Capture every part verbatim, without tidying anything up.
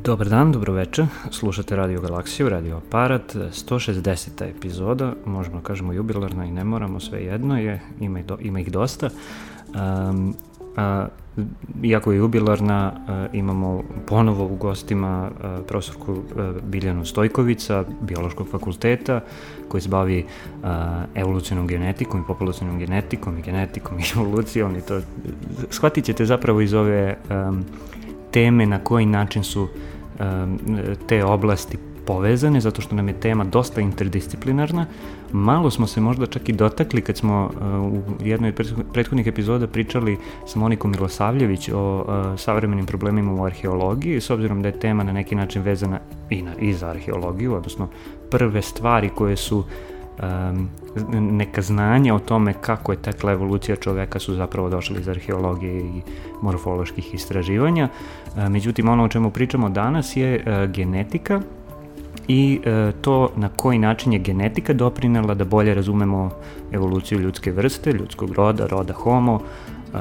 Dobar dan, dobro večer, slušate Radio Galaksiju, Radio Aparat, sto šezdeseta epizoda, možemo da kažemo jubilarna i ne moramo, sve jedno je, ima, do, ima ih dosta. Um, a, iako je jubilarna, a, imamo ponovo u gostima a, profesorku a, Biljanu Stojković sa Biološkog fakulteta, koji se bavi a, evolucionom genetikom i populacionom genetikom i genetikom i evolucijom i to shvatit ćete zapravo iz ove um, teme na koji način su um, te oblasti povezane, zato što nam je tema dosta interdisciplinarna. Malo smo se možda čak i dotakli kad smo uh, u jednoj prethodnih epizoda pričali sa Monikom Milosavljević o uh, savremenim problemima u arheologiji, s obzirom da je tema na neki način vezana i, na, i za arheologiju, odnosno prve stvari koje su Um, neka znanja o tome kako je tekla evolucija čoveka su zapravo došli iz arheologije i morfoloških istraživanja. Uh, međutim, ono o čemu pričamo danas je uh, genetika i uh, to na koji način je genetika doprinela da bolje razumemo evoluciju ljudske vrste, ljudskog roda, roda homo uh,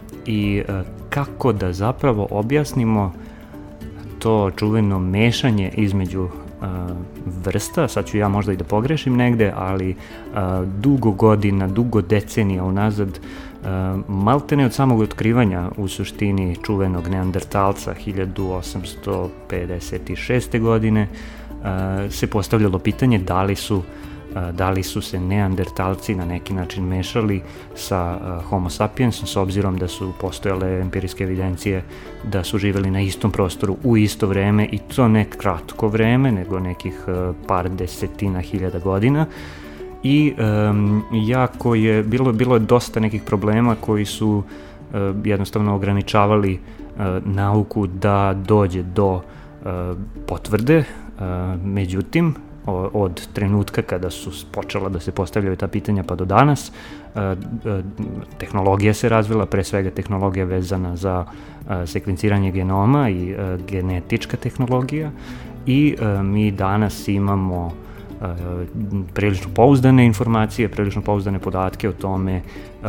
i uh, kako da zapravo objasnimo to čuveno mešanje između Uh, vrsta, sad ću ja možda i da pogrešim negde, ali uh, dugo godina, dugo decenija unazad, uh, maltene od samog otkrivanja u suštini čuvenog neandertalca hiljadu osamsto pedeset šeste. godine uh, se postavljalo pitanje da li su da li su se neandertalci na neki način mešali sa homo sapiensom, s obzirom da su postojale empirijske evidencije da su živeli na istom prostoru u isto vreme i to ne kratko vreme, nego nekih par desetina hiljada godina. I um, jako je, bilo, bilo je dosta nekih problema koji su uh, jednostavno ograničavali uh, nauku da dođe do uh, potvrde, uh, međutim, od trenutka kada su počela da se postavljaju ta pitanja pa do danas, tehnologija se razvila, pre svega tehnologija vezana za sekvenciranje genoma i genetička tehnologija i mi danas imamo prilično pouzdane informacije, prilično pouzdane podatke o tome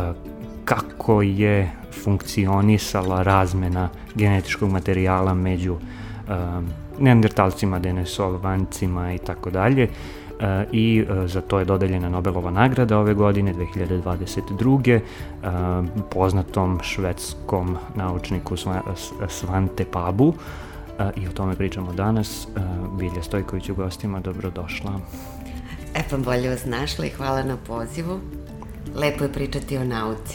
kako je funkcionisala razmena genetičkog materijala među neandertalcima, denisovancima i tako dalje. I za to je dodeljena Nobelova nagrada ove godine, dve hiljade dvadeset druge. poznatom švedskom naučniku Svante Pabu. I o tome pričamo danas. Bilja Stojković u gostima, dobrodošla. E pa bolje vas našla i hvala na pozivu. Lepo je pričati o nauci.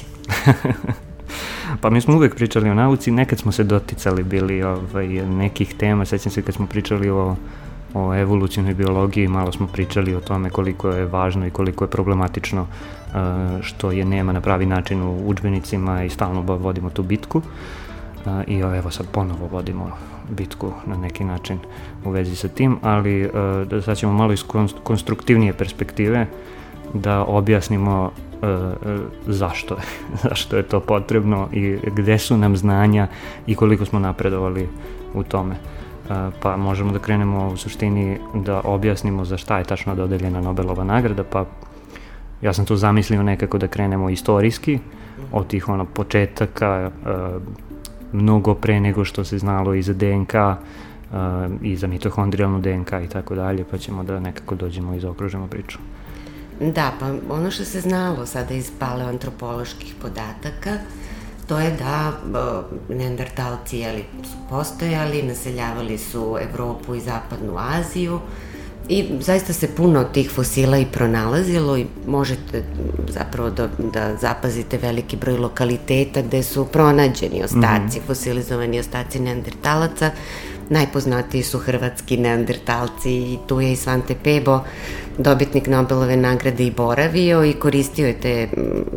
Pa mi smo uvek pričali o nauci, nekad smo se doticali bili ovaj, nekih tema, sećam se kad smo pričali o, o evolucionoj biologiji, malo smo pričali o tome koliko je važno i koliko je problematično uh, što je nema na pravi način u udžbenicima i stalno vodimo tu bitku. Uh, I evo sad ponovo vodimo bitku na neki način u vezi sa tim, ali uh, sad ćemo malo iz konstruktivnije perspektive da objasnimo Uh, uh, zašto je, zašto je to potrebno i gde su nam znanja i koliko smo napredovali u tome. Uh, pa možemo da krenemo u suštini da objasnimo za šta je tačno dodeljena Nobelova nagrada, pa ja sam tu zamislio nekako da krenemo istorijski od tih ono početaka, uh, mnogo pre nego što se znalo i za D N K uh, i za mitohondrijalnu D N K i tako dalje, pa ćemo da nekako dođemo i zaokružimo priču. Da, pa ono što se znalo sada iz paleoantropoloških podataka, to je da uh, neandertalci jeli, su postojali, naseljavali su Evropu i zapadnu Aziju i zaista se puno tih fosila i pronalazilo i možete zapravo da, da zapazite veliki broj lokaliteta gde su pronađeni ostaci, mm-hmm. fosilizovani ostaci neandertalaca. Najpoznatiji su hrvatski neandertalci i tu je i Svante Pebo, dobitnik Nobelove nagrade, i boravio i koristio je te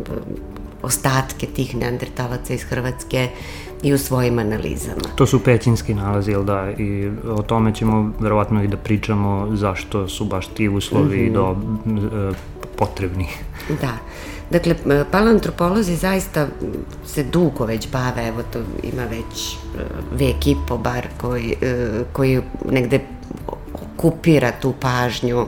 ostatke tih neandertalaca iz Hrvatske i u svojim analizama. To su pećinski nalazi, jel da? I o tome ćemo verovatno i da pričamo zašto su baš ti uslovi mm-hmm. do, e, potrebni. Da. Dakle, paleoantropolozi zaista se dugo već bave, evo to ima već vek i po bar koji, koji negde okupira tu pažnju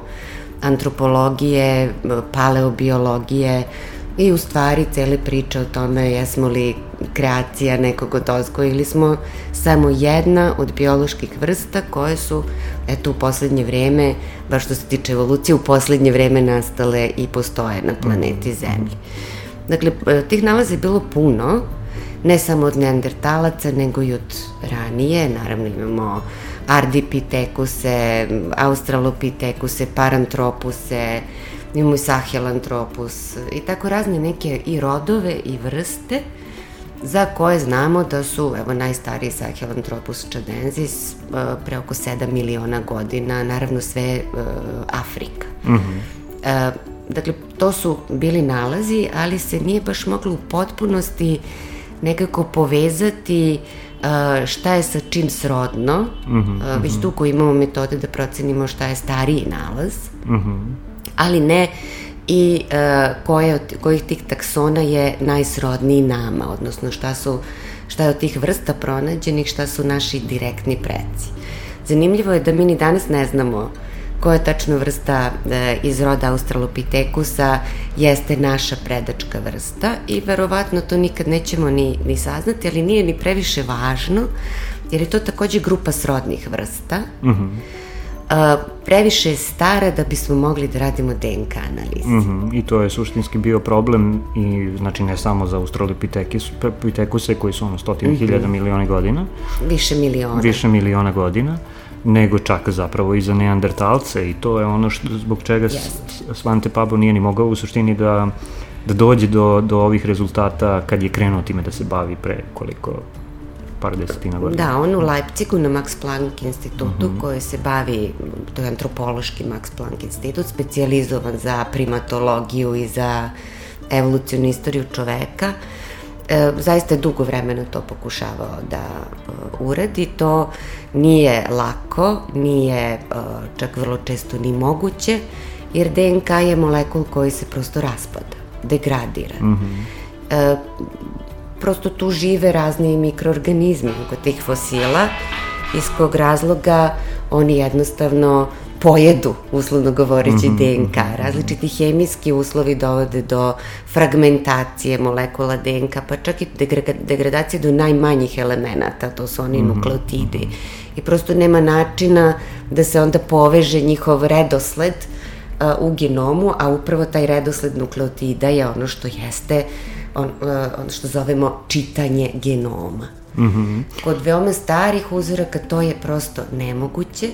antropologije, paleobiologije i u stvari cele priče o tome jesmo li kreacija nekog od ozgo ili smo samo jedna od bioloških vrsta koje su, eto, u poslednje vreme, baš što se tiče evolucije, u poslednje vreme nastale i postoje na planeti Zemlji. Dakle, tih nalaza je bilo puno, ne samo od neandertalaca, nego i od ranije. Naravno imamo Ardipithecuse, Australopithecuse, Paranthropuse, imamo i Sahelanthropus i tako razne neke i rodove i vrste za koje znamo da su, evo, najstariji Sahelanthropus chadensis pre oko sedam miliona godina, naravno sve Afrika. Mm-hmm. Dakle, to su bili nalazi, ali se nije baš moglo u potpunosti nekako povezati šta je sa čim srodno, mm-hmm, već tu koji imamo metode da procenimo šta je stariji nalaz, mm-hmm. ali ne i koje od, kojih tih taksona je najsrodniji nama, odnosno šta su, šta je od tih vrsta pronađenih, šta su naši direktni preci. Zanimljivo je da mi ni danas ne znamo koja tačno vrsta e, iz roda Australopithekusa jeste naša predačka vrsta i verovatno to nikad nećemo ni, ni saznati, ali nije ni previše važno, jer je to takođe grupa srodnih vrsta. Mm-hmm. e, previše je stara da bismo mogli da radimo D N K analize. Mm-hmm. I to je suštinski bio problem, i znači ne samo za Australopithekuse koji su ono stotine mm-hmm. hiljada miliona godina. Više miliona. Više miliona godina. Nego čak zapravo i za neandertalce, i to je ono što, zbog čega yes. Svante Pabo nije ni mogao u suštini da, da dođe do, do ovih rezultata kad je krenuo time da se bavi pre koliko, par desetina godina. Da, on u Leipzigu na Max Planck institutu, uh-huh. koji se bavi, to je antropološki Max Planck institut, specijalizovan za primatologiju i za evolucionu istoriju čoveka. E, zaista je dugo vremena to pokušavao da uh, uradi. To nije lako, nije uh, čak vrlo često ni moguće, jer D N K je molekul koji se prosto raspada, degradira. Mm-hmm. E, prosto tu žive razni mikroorganizmi oko tih fosila, iz kog razloga oni jednostavno pojedu, uslovno govoreći, mm-hmm. D N K. Različiti hemijski uslovi dovode do fragmentacije molekula D N K, pa čak i degradacije do najmanjih elemenata, to su oni mm-hmm. nukleotidi. I prosto nema načina da se onda poveže njihov redosled uh, u genomu, a upravo taj redosled nukleotida je ono što jeste, on, uh, ono što zovemo čitanje genoma. Mm-hmm. Kod veoma starih uzoraka to je prosto nemoguće,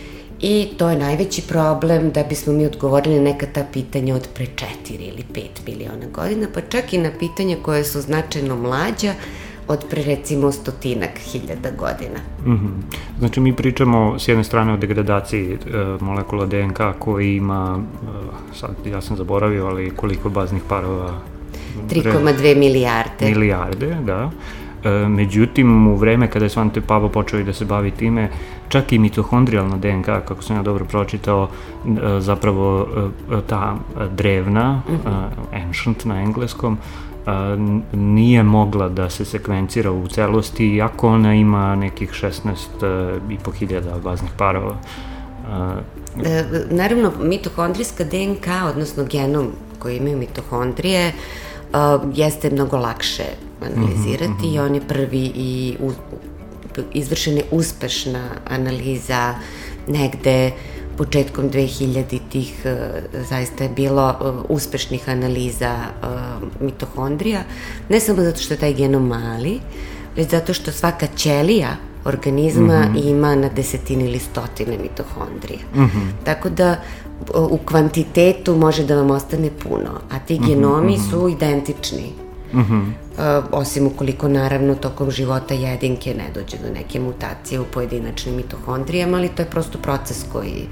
i to je najveći problem da bismo mi odgovorili na neka ta pitanja od pre četiri ili pet miliona godina, pa čak i na pitanja koje su značajno mlađa od pre recimo stotinak hiljada godina. Mm-hmm. Znači mi pričamo s jedne strane o degradaciji e, molekula D N K koji ima, e, sad ja sam zaboravio, ali koliko baznih parova? tri zarez dve milijarde. Milijarde, da. E, međutim, u vreme kada je Svante Pabo počeo i da se bavi time, čak i mitohondrijalna D N K, kako sam ja dobro pročitao, e, zapravo e, ta drevna, mm-hmm. e, ancient na engleskom, a, nije mogla da se sekvencira u celosti, iako ona ima nekih šesnaest i po hiljada baznih parova. A, e, naravno, mitohondrijska D N K, odnosno genom koji imaju mitohondrije, a, jeste mnogo lakše analizirati, mm-hmm. i on je prvi i u, izvršena je uspešna analiza negde početkom dve hiljaditih. Zaista je bilo uspešnih analiza mitohondrija, ne samo zato što je taj genom mali, već zato što svaka ćelija organizma mm-hmm. ima na desetine ili stotine mitohondrija. Mm-hmm. Tako da u kvantitetu može da vam ostane puno, a ti genomi mm-hmm. su identični. Mm-hmm. Uh, osim ukoliko naravno tokom života jedinke ne dođe do neke mutacije u pojedinačnim mitohondrijama, ali to je prosto proces koji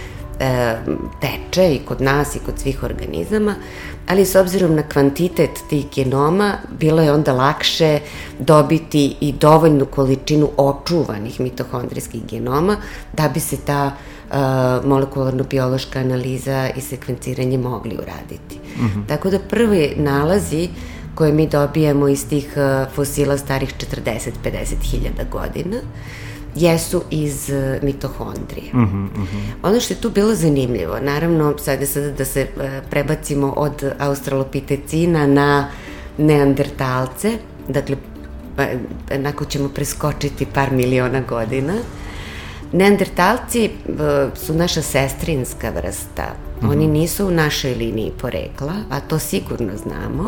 e, teče i kod nas i kod svih organizama, ali s obzirom na kvantitet tih genoma bilo je onda lakše dobiti i dovoljnu količinu očuvanih mitohondrijskih genoma da bi se ta e, molekularno-biološka analiza i sekvenciranje mogli uraditi. Mm-hmm. Tako da prvi nalazi koje mi dobijemo iz tih fosila starih četrdeset do pedeset hiljada godina jesu iz mitohondrije. Mm-hmm, mm-hmm. Ono što je tu bilo zanimljivo, naravno, sad je sada da se prebacimo od australopitecina na neandertalce, dakle, onako ćemo preskočiti par miliona godina. Neandertalci su naša sestrinska vrsta. Mm-hmm. Oni nisu u našoj liniji porekla, a to sigurno znamo.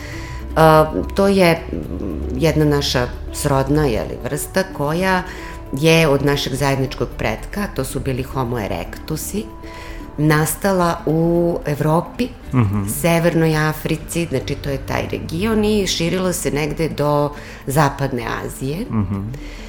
Uh, to je jedna naša srodna jeli, vrsta koja je od našeg zajedničkog pretka, to su bili Homo erectusi, nastala u Evropi, mm-hmm. Severnoj Africi, znači to je taj region, i širilo se negde do Zapadne Azije. Mm-hmm.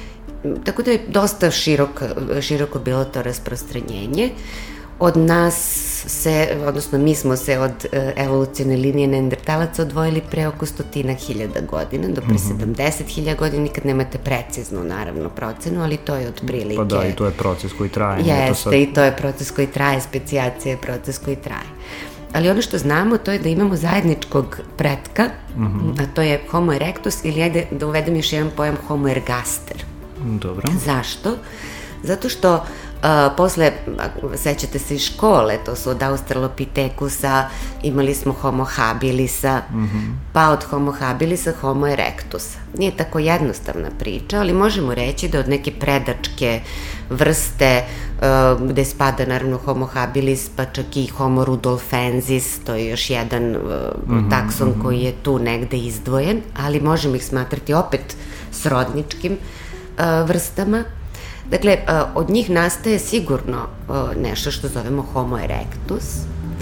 Tako da je dosta široko, široko bilo to rasprostranjenje. Od nas se, odnosno mi smo se od evolucione linije neandertalaca odvojili pre oko stotina hiljada godina, do pre mm-hmm. sedamdeset hiljada godina, nikad nemate preciznu, naravno, procenu, ali to je otprilike. Pa da, i to je proces koji traje. Jeste, to sad... i to je proces koji traje, specijacija je proces koji traje. Ali ono što znamo, to je da imamo zajedničkog pretka, mm-hmm. a to je Homo erectus, ili ajde da uvedem još jedan pojam Homo ergaster. Dobro. Zašto? Zato što Uh, posle, sećate se iz škole, to su od Australopithekusa, imali smo Homo habilisa, mm-hmm. pa od Homo habilisa Homo erectusa. Nije tako jednostavna priča, ali možemo reći da od neke predačke vrste, uh, gde spada naravno Homo habilis, pa čak i Homo rudolfensis, to je još jedan uh, mm-hmm. takson mm-hmm. koji je tu negde izdvojen, ali možemo ih smatrati opet srodničkim uh, vrstama. Dakle, od njih nastaje sigurno nešto što zovemo Homo erectus,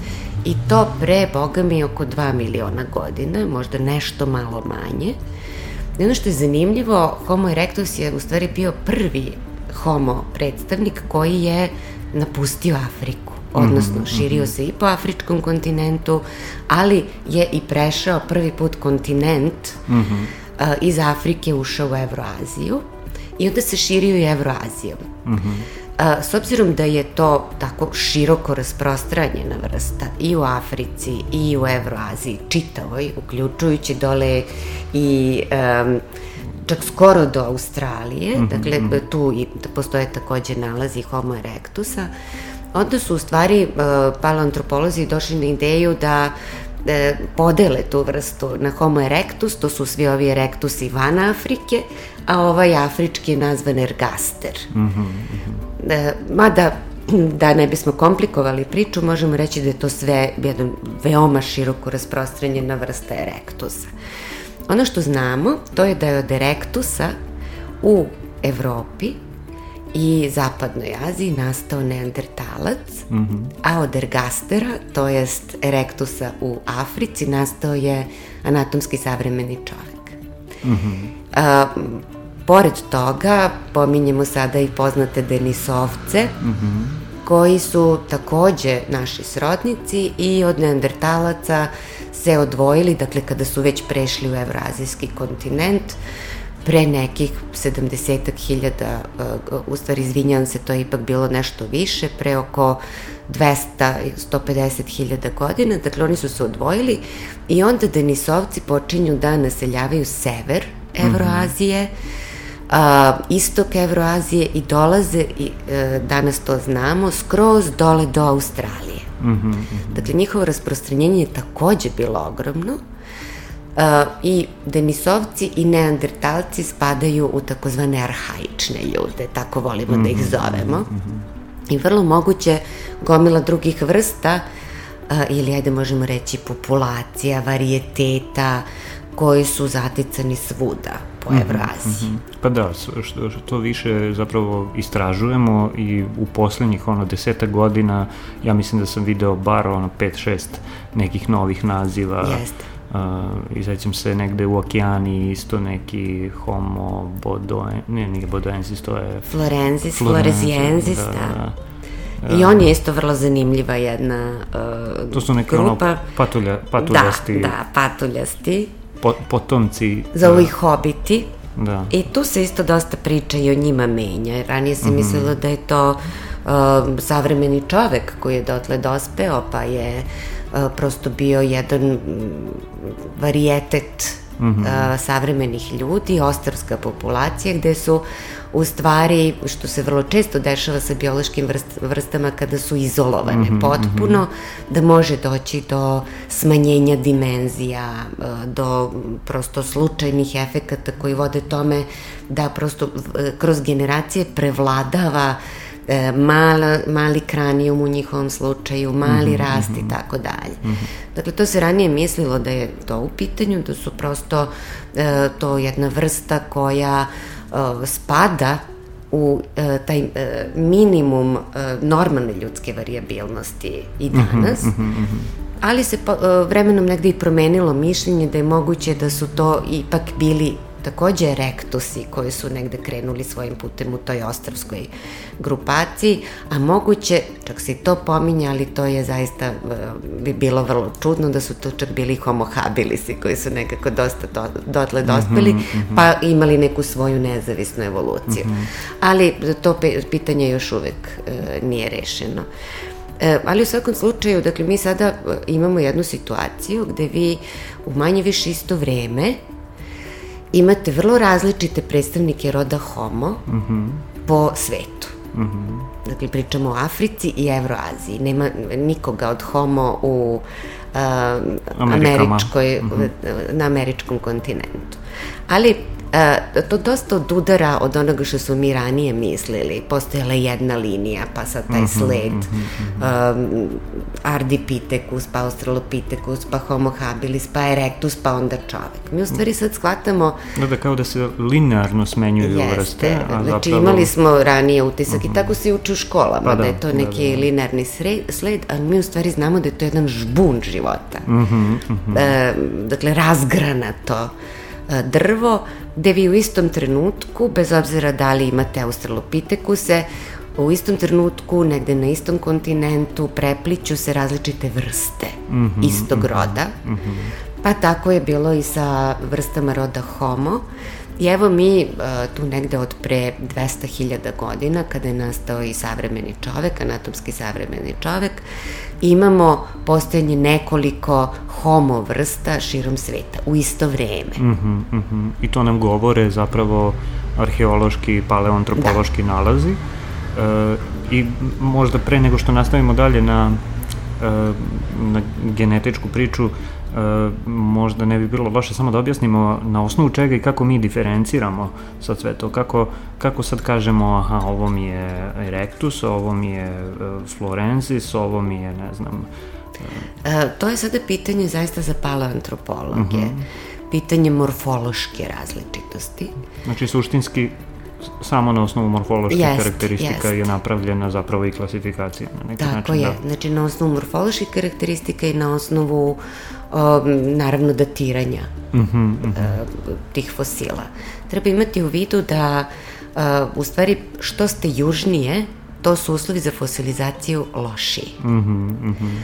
i to pre, boga mi, oko dva miliona godina, možda nešto malo manje. I ono što je zanimljivo, Homo erectus je u stvari bio prvi homo predstavnik koji je napustio Afriku, odnosno širio se i po afričkom kontinentu, ali je i prešao prvi put kontinent, mm-hmm. iz Afrike ušao u Evroaziju. I onda se širio i Evroazijom. Mm-hmm. A, s obzirom da je to tako široko rasprostranjena vrsta i u Africi i u Evroaziji, čitavoj, uključujući dole i um, čak skoro do Australije, mm-hmm. dakle tu i postoje takođe nalazi Homo erectusa, onda su u stvari uh, paleoantropolozi došli na ideju da da podele tu vrstu na Homo erectus, to su svi ovi erectusi van Afrike, a ovaj afrički je nazvan ergaster. Mm-hmm. Da, mada, da ne bismo komplikovali priču, možemo reći da je to sve jedan veoma široko rasprostranjena vrsta erectusa. Ono što znamo, to je da je od erectusa u Evropi i Zapadnoj Aziji nastao neandertalac, mm-hmm. a od ergastera, to jest erectusa u Africi, nastao je anatomski savremeni čovek. Mm-hmm. A, pored toga, pominjemo sada i poznate denisovce, mm-hmm. koji su takođe naši srodnici i od neandertalaca se odvojili, dakle kada su već prešli u evroazijski kontinent, pre nekih sedamdeset hiljada, u stvari izvinjavam se, to je ipak bilo nešto više, pre oko dvesta do sto pedeset hiljada godina, dakle oni su se odvojili i onda denisovci počinju da naseljavaju sever Evroazije, mm-hmm. a, istok Evroazije i dolaze, i, a, danas to znamo, skroz dole do Australije. Mm-hmm. Dakle, njihovo rasprostranjenje je takođe bilo ogromno. Uh, i denisovci i neandertalci spadaju u takozvane arhaične ljude, tako volimo mm-hmm. da ih zovemo. Mm-hmm. I vrlo moguće gomila drugih vrsta, uh, ili ajde možemo reći populacija, varijeteta, koji su zaticani svuda po mm-hmm. Evroaziji. Mm-hmm. Pa da, što, što više zapravo istražujemo i u poslednjih ono deseta godina, ja mislim da sam video bar ono pet šest nekih novih naziva. Jeste. Uh, izaćem se negde u Okeani isto neki Homo bodoen, ne, nije bodoensis, to je Florensis, Floreziensis, da, da. da. I on je isto vrlo zanimljiva jedna uh, to su neke grupa. Ono patulja, patuljasti. Da, da, patuljasti. Po, potomci. Zovu ih hobiti. Da. I tu se isto dosta priča i o njima menja. Ranije se mm-hmm. mislilo da je to uh, savremeni čovek koji je dotle dospeo, pa je uh, prosto bio jedan varijetet mm-hmm. uh, savremenih ljudi, ostrvska populacija, gde su u stvari, što se vrlo često dešava sa biološkim vrst, vrstama kada su izolovane mm-hmm, potpuno, mm-hmm. da može doći do smanjenja dimenzija, do prosto slučajnih efekata koji vode tome da prosto kroz generacije prevladava e, mala, mali kranijum u njihovom slučaju, mali mm-hmm, rast i tako dalje. Mm-hmm. Dakle, to se ranije mislilo da je to u pitanju, da su prosto e, to jedna vrsta koja spada u e, taj e, minimum e, normalne ljudske varijabilnosti i danas, mm-hmm, mm-hmm. ali se po, e, vremenom negde i promenilo mišljenje da je moguće da su to ipak bili takođe erektusi koji su negde krenuli svojim putem u toj ostrvskoj grupaciji, a moguće, čak se i to pominja, ali to je zaista bi bilo vrlo čudno da su to čak bili homo habilisi koji su nekako dosta do, dotle dospeli, mm-hmm, mm-hmm. pa imali neku svoju nezavisnu evoluciju. Mm-hmm. Ali to pitanje još uvek e, nije rešeno. E, ali u svakom slučaju, dakle, mi sada imamo jednu situaciju gde vi u manje više isto vreme imate vrlo različite predstavnike roda Homo mm-hmm. po svetu. Mm-hmm. Dakle, pričamo o Africi i Evroaziji. Nema nikoga od Homo u uh, američkoj, mm-hmm. na američkom kontinentu. Ali uh, to dosta odudara od onoga što su mi ranije mislili. Postojala jedna linija, pa sad taj sled mm-hmm. um, Ardipithecus, pa Australopithecus, pa Homo habilis, pa Erectus, pa onda čovek. Mi u stvari sad shvatamo... Da, da, kao da se linearno smenjuju jeste, vrste. A znači zapravo... imali smo ranije utisak uh-huh. i tako se uči u školama, pa da, da je to neki da, da. linearni sled, ali mi u stvari znamo da je to jedan žbun života. Uh-huh, uh-huh. E, dakle, razgranato drvo, gde vi u istom trenutku, bez obzira da li imate Australopithecuse, u istom trenutku, negde na istom kontinentu, prepliću se različite vrste mm-hmm, istog roda. Mm-hmm. Pa tako je bilo i sa vrstama roda Homo. I evo mi tu negde od pre dvesta hiljada godina, kada je nastao i savremeni čovek, anatomski savremeni čovek, imamo postojanje nekoliko homo vrsta širom sveta u isto vreme. Mm-hmm, mm-hmm. I to nam govore zapravo arheološki, paleoantropološki da. nalazi. E, I možda pre nego što nastavimo dalje na, e, na genetičku priču, e, možda ne bi bilo loše samo da objasnimo na osnovu čega i kako mi diferenciramo sad sve to, kako, kako sad kažemo aha, ovo mi je Erectus, ovo mi je e, Florensis, ovo mi je, ne znam... E... E, to je sada pitanje zaista za paleoantropologe, uh-huh. pitanje morfološke različitosti. Znači, suštinski samo na osnovu morfoloških jest, karakteristika jest. je napravljena zapravo i klasifikacija na neki Tako način. je, da. znači na osnovu morfoloških karakteristika i na osnovu um, naravno datiranja uh-huh, uh-huh. Uh, tih fosila. Treba imati u vidu da uh, u stvari što ste južnije, to su uslovi za fosilizaciju lošiji. Uh-huh, uh-huh.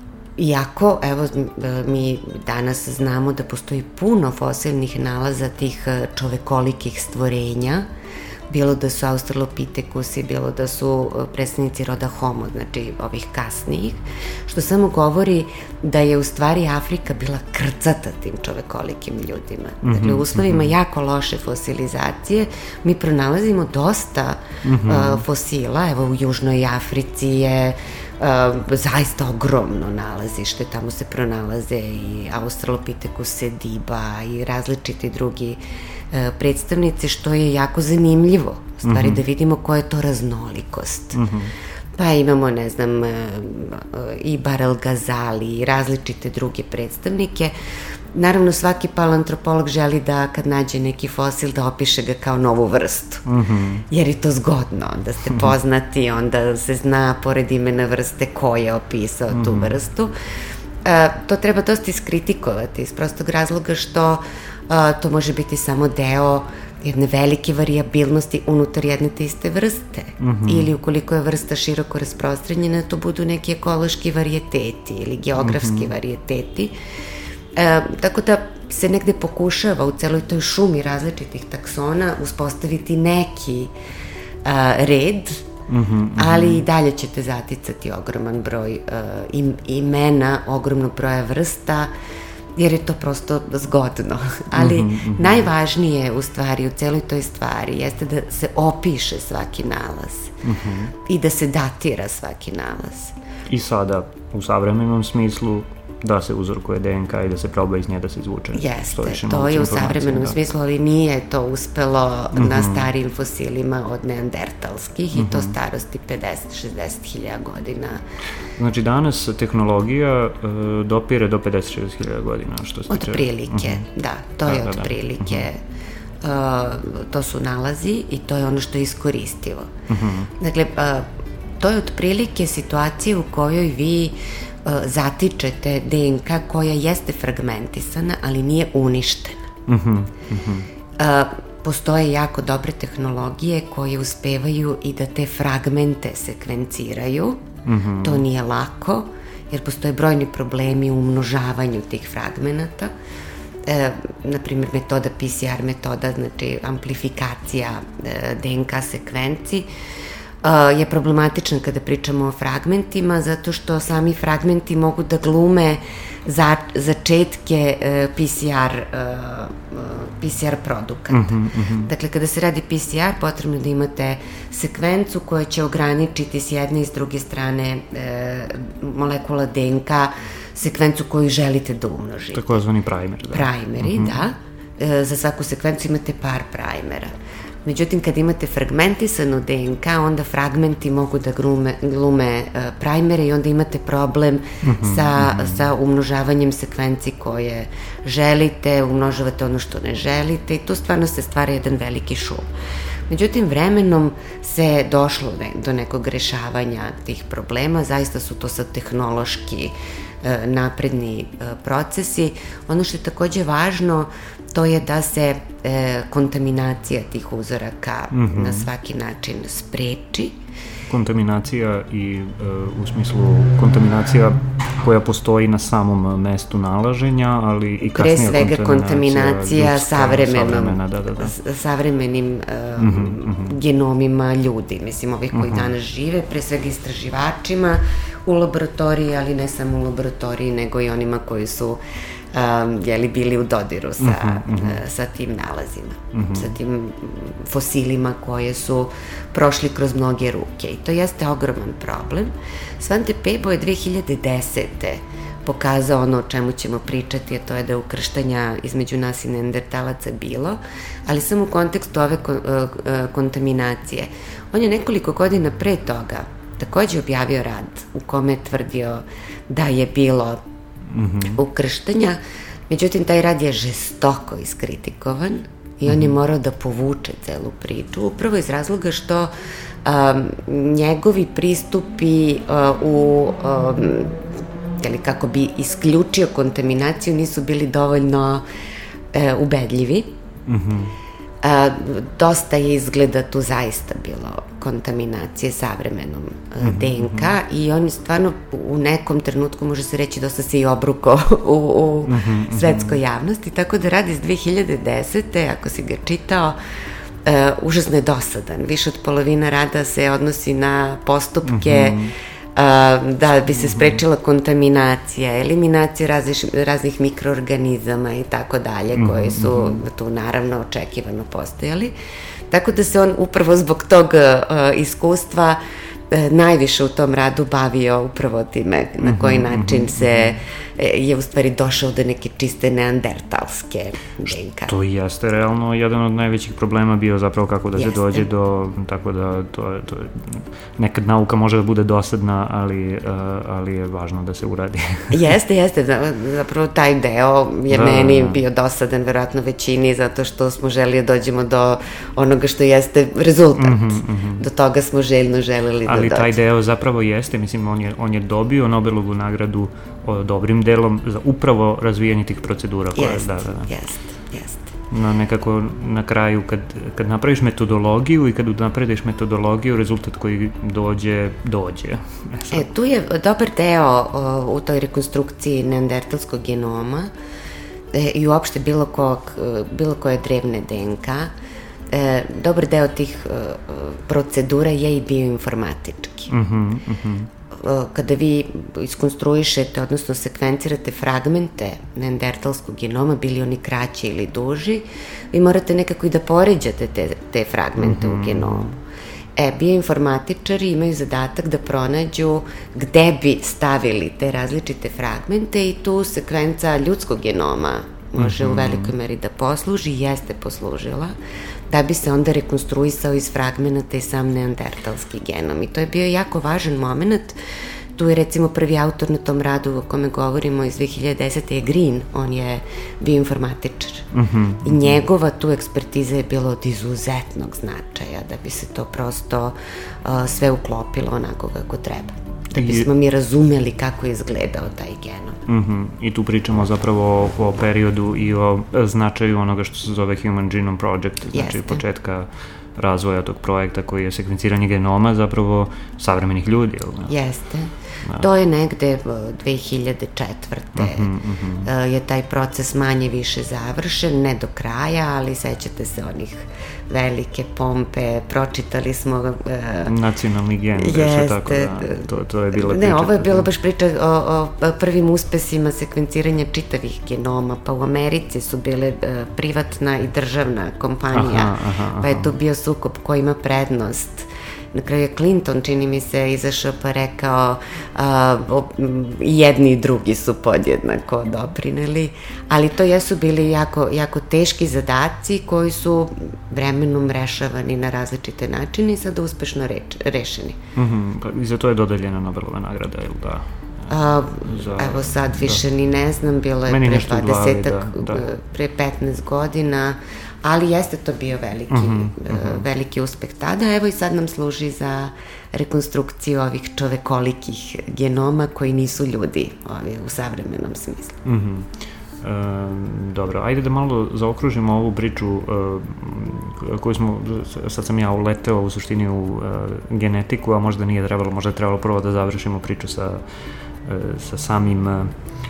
Iako, evo, mi danas znamo da postoji puno fosilnih nalaza tih čovekolikih stvorenja, bilo da su Australopithekusi, bilo da su predstavnici roda Homo, znači ovih kasnijih, što samo govori da je u stvari Afrika bila krcata tim čovekolikim ljudima. Mm-hmm, dakle, u uslovima mm-hmm. jako loše fosilizacije mi pronalazimo dosta mm-hmm. uh, fosila, evo u Južnoj Africi je Uh, zaista ogromno nalazište, tamo se pronalaze i Australopithecus sediba i različiti drugi uh, predstavnici, što je jako zanimljivo, u stvari mm-hmm. da vidimo koja je to raznolikost. Mm-hmm. Pa imamo, ne znam, uh, i Barel Gazali i različite druge predstavnike. Naravno, svaki paleoantropolog želi da kad nađe neki fosil da opiše ga kao novu vrstu, mm-hmm. jer je to zgodno, da ste poznati, onda se zna pored imena vrste ko je opisao mm-hmm. tu vrstu. E, to treba dosta iskritikovati iz prostog razloga što a, to može biti samo deo jedne velike varijabilnosti unutar jedne te iste vrste. Mm-hmm. Ili ukoliko je vrsta široko rasprostranjena, to budu neki ekološki varijeteti ili geografski mm-hmm. varijeteti. E, tako da se negde pokušava u celoj toj šumi različitih taksona uspostaviti neki a, red, mm-hmm. ali i dalje ćete zaticati ogroman broj a, im, imena, ogromnog broja vrsta, jer je to prosto zgodno. Ali mm-hmm. najvažnije u stvari u celoj toj stvari jeste da se opiše svaki nalaz mm-hmm. i da se datira svaki nalaz. I sada u savremenom smislu da se uzorkuje D N K i da se proba iz nje da se izvuče. Jeste, to je u savremenom da. smislu, ali nije to uspelo mm-hmm. na starijim fosilima od neandertalskih mm-hmm. i to starosti pedeset do šezdeset hiljada godina. Znači danas tehnologija uh, dopire do pedeset do šezdeset hiljada godina, što se tiče... Otprilike, mm-hmm. da, to da, je da, otprilike. Da. Mm-hmm. Uh, to su nalazi i to je ono što je iskoristivo. Mm-hmm. Dakle, uh, to je otprilike situacija u kojoj vi zatičete D N K koja jeste fragmentisana, ali nije uništena. Mm-hmm, mm-hmm. Postoje jako dobre tehnologije koje uspevaju i da te fragmente sekvenciraju. Mm-hmm. To nije lako, jer postoje brojni problemi u umnožavanju tih fragmenata. E, naprimjer, metoda P C R metoda, znači amplifikacija e, D N K sekvenci, je problematična kada pričamo o fragmentima, zato što sami fragmenti mogu da glume za, začetke uh, P C R, uh, P C R produkata. Mm-hmm, mm-hmm. Dakle, kada se radi P C R, potrebno je da imate sekvencu koja će ograničiti s jedne i s druge strane uh, molekula D N K, sekvencu koju želite da umnožite. Takozvani primer. Da. Primeri, mm-hmm. da. Uh, za svaku sekvencu imate par primera. Međutim, kad imate fragmentisanu D N K, onda fragmenti mogu da glume, glume uh, primere i onda imate problem mm-hmm, sa, mm-hmm. sa umnožavanjem sekvenci koje želite, umnožavate ono što ne želite i tu stvarno se stvara jedan veliki šum. Međutim, vremenom se došlo ne, do nekog rešavanja tih problema, zaista su to sad tehnološki uh, napredni uh, procesi. Ono što je takođe važno, to je da se e, kontaminacija tih uzoraka mm-hmm. na svaki način spreči. Kontaminacija i e, u smislu kontaminacija koja postoji na samom mestu nalaženja, ali i kasnije kontaminacija. Pre svega kontaminacija ljudska, savremenom, da, da, da. savremenim e, mm-hmm. genomima ljudi, mislim ovih koji mm-hmm. danas žive, pre svega istraživačima u laboratoriji, ali ne samo u laboratoriji, nego i onima koji su Um, je li bili u dodiru sa, mm-hmm. uh, sa tim nalazima, mm-hmm. sa tim fosilima koje su prošli kroz mnoge ruke i to jeste ogroman problem. Svante Pääbo je dve hiljade desete pokazao ono o čemu ćemo pričati, a to je da je ukrštanja između nas i neandertalaca bilo, ali samo u kontekstu ove kon, uh, uh, kontaminacije. On je nekoliko godina pre toga takođe objavio rad u kome je tvrdio da je bilo Mm-hmm. ukrštanja, međutim taj rad je žestoko iskritikovan i on mm-hmm. je morao da povuče celu priču, upravo iz razloga što um, njegovi pristupi uh, u um, ili kako bi isključio kontaminaciju nisu bili dovoljno uh, ubedljivi. Mm-hmm. A, dosta je izgleda tu zaista bilo kontaminacije savremenom mm-hmm. D N K i on je stvarno u nekom trenutku, može se reći, dosta se i obruko u, u mm-hmm. svetskoj javnosti, tako da rad iz dve hiljade desete, ako si ga čitao, uh, užasno je dosadan. Više od polovina rada se odnosi na postupke mm-hmm. da bi se sprečila kontaminacija, eliminacija različ, raznih mikroorganizama i tako dalje, koji su tu naravno očekivano postojali. Tako da se on upravo zbog tog uh, iskustva uh, najviše u tom radu bavio upravo time na koji način se je u stvari došao do neke čiste neandertalske D N K. Što jeste realno jedan od najvećih problema bio zapravo kako da jeste. se dođe do, tako da to je, to je, nekad nauka može da bude dosadna, ali, uh, ali je važno da se uradi. Jeste, jeste, zapravo taj deo je da, meni da. bio dosadan, verovatno većini, zato što smo želi da dođemo do onoga što jeste rezultat. Mm-hmm, mm-hmm. Do toga smo željno želeli da dođemo. Ali taj deo zapravo jeste, mislim, on je, on je dobio Nobelovu nagradu o dobrim delom za upravo razvijanje tih procedura. Koje, jest, da, da, da. jest, jest. No, nekako na kraju, kad, kad napraviš metodologiju i kad naprediš metodologiju, rezultat koji dođe, dođe. E, tu je dobar deo o, u toj rekonstrukciji neandertalskog genoma e, i uopšte bilo, kog, bilo koje drevne D N K. E, dobar deo tih e, procedura je i bioinformatički. Mhm, mhm. kada vi iskonstruišete, odnosno sekvencirate fragmente neandertalskog genoma, bili oni kraći ili duži, vi morate nekako i da poređate te, te fragmente mm-hmm. u genomu. E, bioinformatičari imaju zadatak da pronađu gde bi stavili te različite fragmente i tu sekvenca ljudskog genoma može mm-hmm. u velikoj meri da posluži i jeste poslužila, da bi se onda rekonstruisao iz fragmenata i sam neandertalski genom. I to je bio jako važan moment. Tu je recimo prvi autor na tom radu o kome govorimo iz dve hiljade desete je Green, on je bioinformatičar. Mm-hmm. I njegova tu ekspertiza je bila od izuzetnog značaja da bi se to prosto uh, sve uklopilo onako kako treba. Da bismo mi razumeli kako je izgledao taj genom. Mm-hmm. I tu pričamo zapravo o, o periodu i o značaju onoga što se zove Human Genome Project, znači Jeste. početka razvoja tog projekta koji je sekvenciranje genoma zapravo savremenih ljudi. Jeste. Da. To je negde dve hiljade četvrte. Uh-huh, uh-huh. je taj proces manje više završen, ne do kraja, ali sećate se onih velike pompe, pročitali smo... Uh, Nacionalni gen, jeste, tako da, to, to je bila priča. Ne, ovo je bila baš priča o, o prvim uspesima sekvenciranja čitavih genoma, pa u Americi su bile uh, privatna i državna kompanija, aha, aha, aha. pa je tu bio sukob ko ima prednost. Na kraju je Clinton, čini mi se, izašao pa rekao a, o, jedni i drugi su podjednako doprineli, ali to jesu bili jako, jako teški zadaci koji su vremenom rešavani na različite načine i sada uspešno reč, rešeni. Mm-hmm. Pa i za to je dodeljena Nobelova nagrada, ili da? A, za, evo sad više da. ni ne znam, bilo je Meni pre dvadesetak, da, da. pre petnaest godina, ali jeste to bio veliki, mm-hmm, mm-hmm. veliki uspeh tada. Evo i sad nam služi za rekonstrukciju ovih čovekolikih genoma koji nisu ljudi ovi, u savremenom smislu. Mm-hmm. E, dobro, ajde da malo zaokružimo ovu priču e, koju smo, sad sam ja uleteo u suštini u e, genetiku, a možda nije trebalo, možda je trebalo prvo da završimo priču sa, e, sa samim e,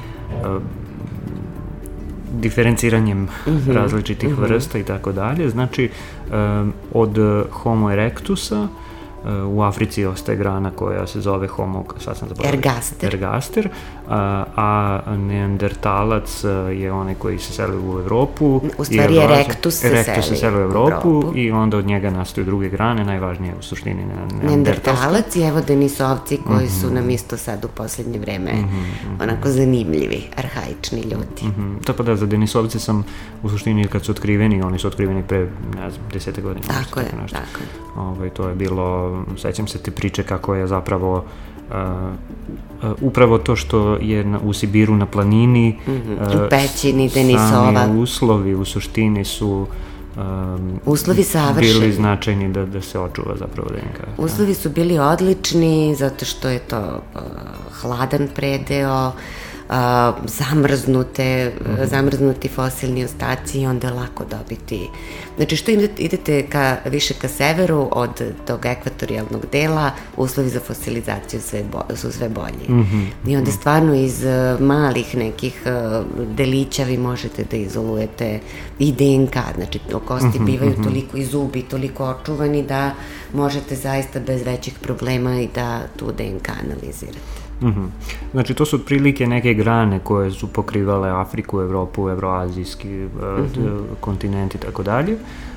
diferenciranjem mm-hmm. različitih mm-hmm. vrsta i tako dalje. Znači, um, od Homo erectusa uh, u Africi ostaje grana koja se zove Homo, sad sam zaboravio, Ergaster, Ergaster a, a neandertalac je onaj koji se seli u Evropu. U stvari je Erectus se Erectus se seli u Evropu, Evropu i onda od njega nastaju druge grane, najvažnije u suštini neandertalac i evo denisovci koji mm-hmm. su nam isto sad u poslednje vreme mm-hmm. onako zanimljivi, arhaični ljudi. Mm-hmm. Tako da za denisovce sam u suštini kad su otkriveni, oni su otkriveni pre, ne znam, desete godine. Tako je, tako je. Ovaj, to je bilo, sećam se te priče kako je zapravo Uh, uh, upravo to što je na, u Sibiru na planini mm-hmm. uh, u pećini Denisova sami uslovi u suštini su um, uslovi savršeni bili značajni da, da se očuva zapravo D N K. Uslovi su bili odlični zato što je to uh, hladan predeo, Uh, zamrznute, mm-hmm. zamrznuti fosilni ostaci i onda je lako dobiti. Znači što idete, idete ka, više ka severu od tog ekvatorijalnog dela, uslovi za fosilizaciju sve bo, su sve bolji. Mm-hmm. I onda stvarno iz uh, malih nekih uh, delića vi možete da izolujete i D N K, znači kosti mm-hmm. bivaju mm-hmm. toliko i zubi, toliko očuvani da možete zaista bez većih problema i da tu D N K analizirate. Mm-hmm. Znači to su otprilike neke grane koje su pokrivale Afriku, Evropu, Evroazijski mm-hmm. kontinent i tako dalje.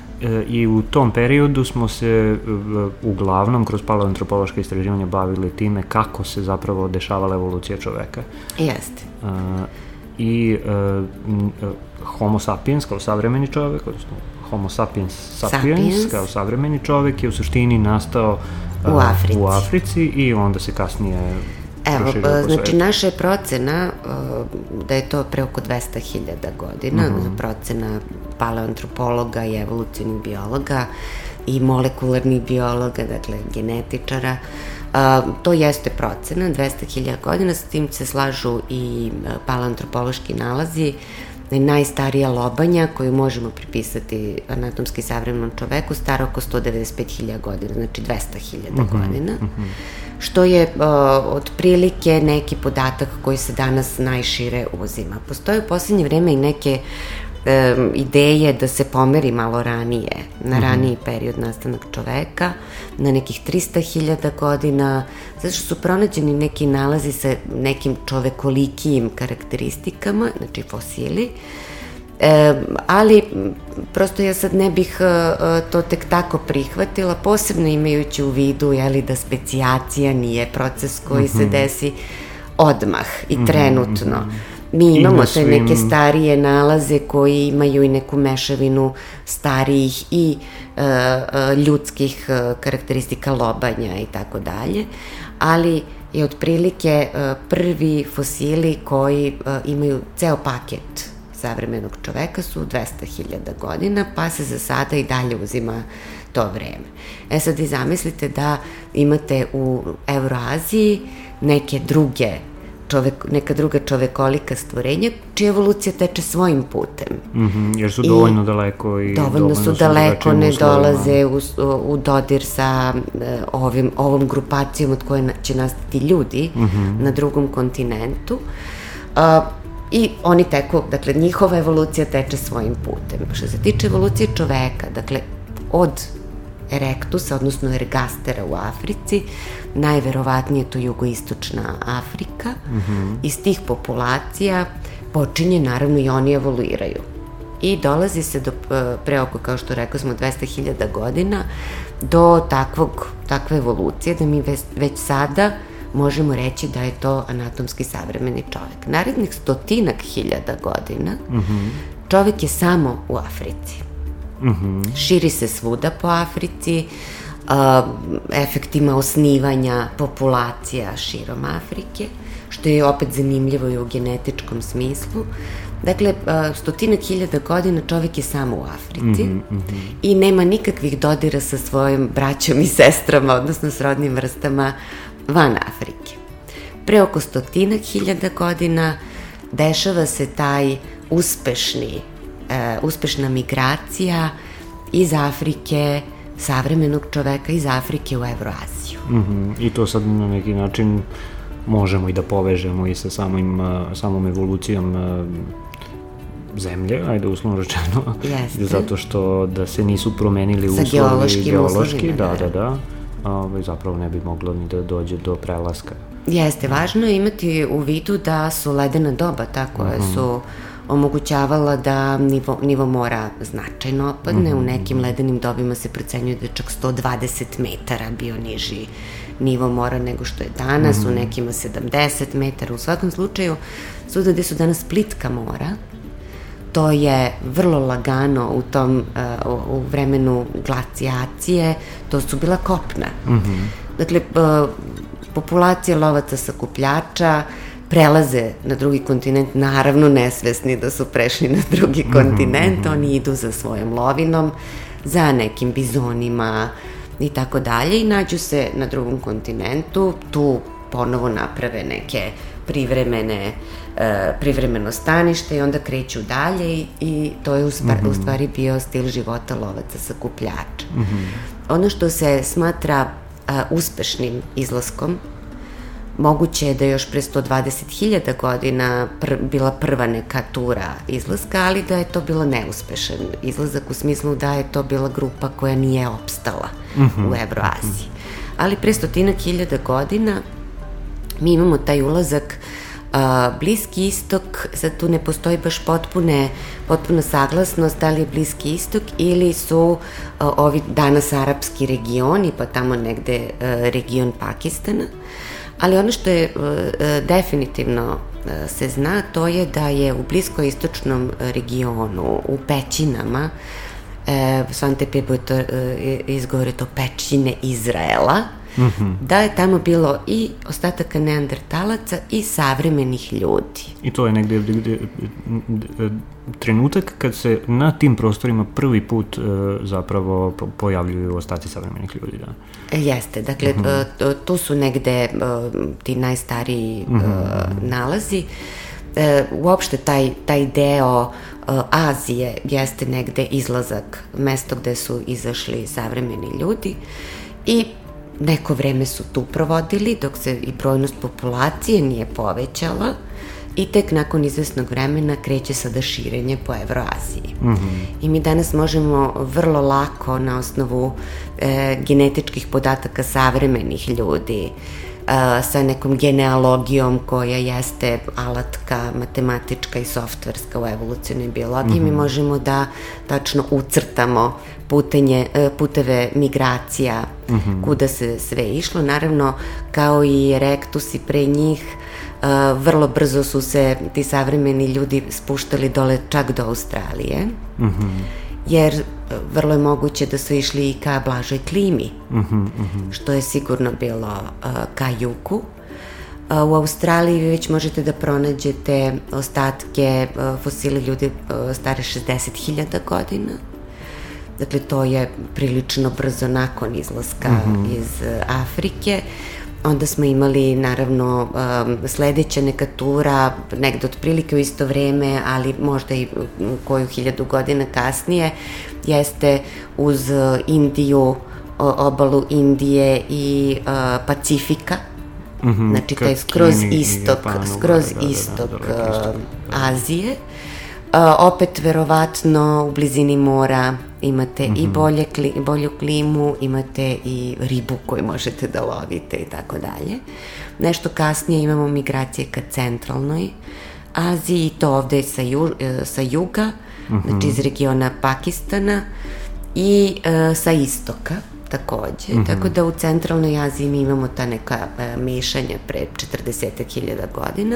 I u tom periodu smo se uglavnom kroz paleoantropološke istraživanja bavili time kako se zapravo dešavala evolucija čoveka. Jeste. Uh, I uh, Homo sapiens kao savremeni čovek, odnosno Homo sapiens sapiens, sapiens kao savremeni čovek je u suštini nastao uh, u Africi. u Africi i onda se kasnije Evo, znači naša je procena uh, da je to pre oko dvesta hiljada godina, mm-hmm. procena paleoantropologa i evolucionih biologa i molekularnih biologa, dakle genetičara. Uh, to jeste procena, dvesta hiljada godina, s tim se slažu i uh, paleoantropološki nalazi. Najstarija lobanja koju možemo pripisati anatomski savremenom čoveku stara oko sto devedeset pet hiljada godina, znači dvesta hiljada mm-hmm. godina. Mm-hmm. Što je uh, otprilike neki podatak koji se danas najšire uzima. Postoje u poslednje vreme i neke e, ideje da se pomeri malo ranije, na raniji period nastanak čoveka, na nekih trista hiljada godina, zato što su pronađeni neki nalazi sa nekim čovekolikijim karakteristikama, znači fosili, E, ali prosto ja sad ne bih e, to tek tako prihvatila, posebno imajući u vidu jeli, da specijacija nije proces koji mm-hmm. se desi odmah i mm-hmm. trenutno. Mi imamo te neke starije nalaze koji imaju i neku mešavinu starijih i e, e, ljudskih e, karakteristika lobanja i tako dalje, ali je otprilike e, prvi fosili koji e, imaju ceo paket savremenog čoveka su dvesta hiljada godina, pa se za sada i dalje uzima to vreme. E sad vi zamislite da imate u Evroaziji neke druge čovek, neka druga čovekolika stvorenja, čija evolucija teče svojim putem. Mm-hmm, jer su dovoljno I daleko i dovoljno, dovoljno su daleko, ne dolaze u, u dodir sa ovim, ovom grupacijom od koje će nastati ljudi mm-hmm. na drugom kontinentu. Uh, I oni teku, dakle, njihova evolucija teče svojim putem. Što se tiče evolucije čoveka, dakle, od Erektusa, odnosno Ergastera u Africi, najverovatnije to jugoistočna Afrika, mm-hmm. iz tih populacija počinje, naravno, i oni evoluiraju. I dolazi se do, pre oko, kao što rekao smo, dvesta hiljada godina, do takvog, takve evolucije, da mi već, već sada možemo reći da je to anatomski savremeni čovek. Narednih stotinak hiljada godina mm-hmm. čovek je samo u Africi. Mm-hmm. Širi se svuda po Africi, uh, efektima osnivanja populacija širom Afrike, što je opet zanimljivo i u genetičkom smislu. Dakle, uh, stotinak hiljada godina čovek je samo u Africi mm-hmm. i nema nikakvih dodira sa svojim braćom i sestrama, odnosno srodnim vrstama van Afrike. Pre oko stotinak hiljada godina dešava se taj uspešni, uh, uspešna migracija iz Afrike, savremenog čoveka iz Afrike u Evroaziju. Mm-hmm. I to sad na neki način možemo i da povežemo i sa samim, samom evolucijom zemlje, ajde uslovno rečeno. Jeste. Zato što da se nisu promenili uslovi geološki, geološki, da, da, da, a, zapravo ne bi moglo ni da dođe do prelaska. Jeste, važno je imati u vidu da su ledena doba ta koja mm-hmm. su omogućavala da nivo, nivo mora značajno opadne. Mm-hmm. U nekim ledenim dobima se procenjuje da je čak sto dvadeset metara bio niži nivo mora nego što je danas, mm-hmm. u nekima sedamdeset metara. U svakom slučaju, svuda gde su danas plitka mora, to je vrlo lagano u tom, uh, u vremenu glacijacije, to su bila kopna. Mm-hmm. Dakle, uh, populacija lovaca sakupljača prelaze na drugi kontinent, naravno nesvesni da su prešli na drugi mm-hmm. kontinent, oni idu za svojom lovinom, za nekim bizonima i tako dalje i nađu se na drugom kontinentu, tu ponovo naprave neke privremene, uh, privremeno stanište i onda kreću dalje i, i to je u, stvar, mm-hmm. u stvari bio stil života lovaca sakupljača. Mm-hmm. Ono što se smatra uh, uspešnim izlaskom, moguće je da je još pre sto dvadeset hiljada godina pr, bila prva neka tura izlaska, ali da je to bilo neuspešan izlazak u smislu da je to bila grupa koja nije opstala mm-hmm. u Evroaziji. Ali pre stotinak hiljada godina mi imamo taj ulazak uh, Bliski istok, sad tu ne postoji baš potpune, potpuna saglasnost da li je Bliski istok ili su uh, ovi danas arapski regioni, pa tamo negde uh, region Pakistana. Ali ono što je uh, definitivno uh, se zna, to je da je u bliskoistočnom regionu, u pećinama, uh, Svante Pjebuto uh, izgovore to pećine Izraela, mm-hmm. da je tamo bilo i ostataka neandertalaca i savremenih ljudi. I to je negde gde, gde, trenutak kad se na tim prostorima prvi put uh, zapravo pojavljuju ostaci savremenih ljudi, da? Jeste, dakle, mm-hmm. uh, tu su negde uh, ti najstariji uh, mm-hmm. nalazi. Uh, uopšte taj, taj deo uh, Azije jeste negde izlazak, mesto gde su izašli savremeni ljudi i neko vreme su tu provodili dok se i brojnost populacije nije povećala i tek nakon izvesnog vremena kreće sada širenje po Evroaziji. Mm-hmm. I mi danas možemo vrlo lako na osnovu e, genetičkih podataka savremenih ljudi, e, sa nekom genealogijom koja jeste alatka matematička i softverska u evolucionoj biologiji, mm-hmm. mi možemo da tačno ucrtamo putenje, puteve migracija, mm-hmm. kuda se sve išlo. Naravno, kao i erektusi pre njih, Uh, vrlo brzo su se ti savremeni ljudi spuštali dole čak do Australije, mm-hmm. jer uh, vrlo je moguće da su išli i ka blažoj klimi, mm-hmm, mm-hmm. što je sigurno bilo uh, ka jugu. Uh, u Australiji vi već možete da pronađete ostatke uh, fosili ljudi uh, stare šezdeset hiljada godina. Dakle, to je prilično brzo nakon izlaska mm-hmm. iz uh, Afrike. Onda smo imali, naravno, um, sledeća neka tura, negde otprilike u isto vreme, ali možda i koju hiljadu godina kasnije, jeste uz Indiju, obalu Indije i uh, Pacifika, mm-hmm, znači taj skroz istok, skroz da, da, istok da, da, da, da. Azije. Uh, opet, verovatno, u blizini mora imate mm-hmm. i bolje kli, bolju klimu, imate i ribu koju možete da lovite i tako dalje. Nešto kasnije imamo migracije ka centralnoj Aziji, to ovde sa, ju, sa juga, mm-hmm. znači iz regiona Pakistana i uh, sa istoka takođe. Mm-hmm. Tako da u centralnoj Aziji mi imamo ta neka uh, mešanja pre četrdeset hiljada godina.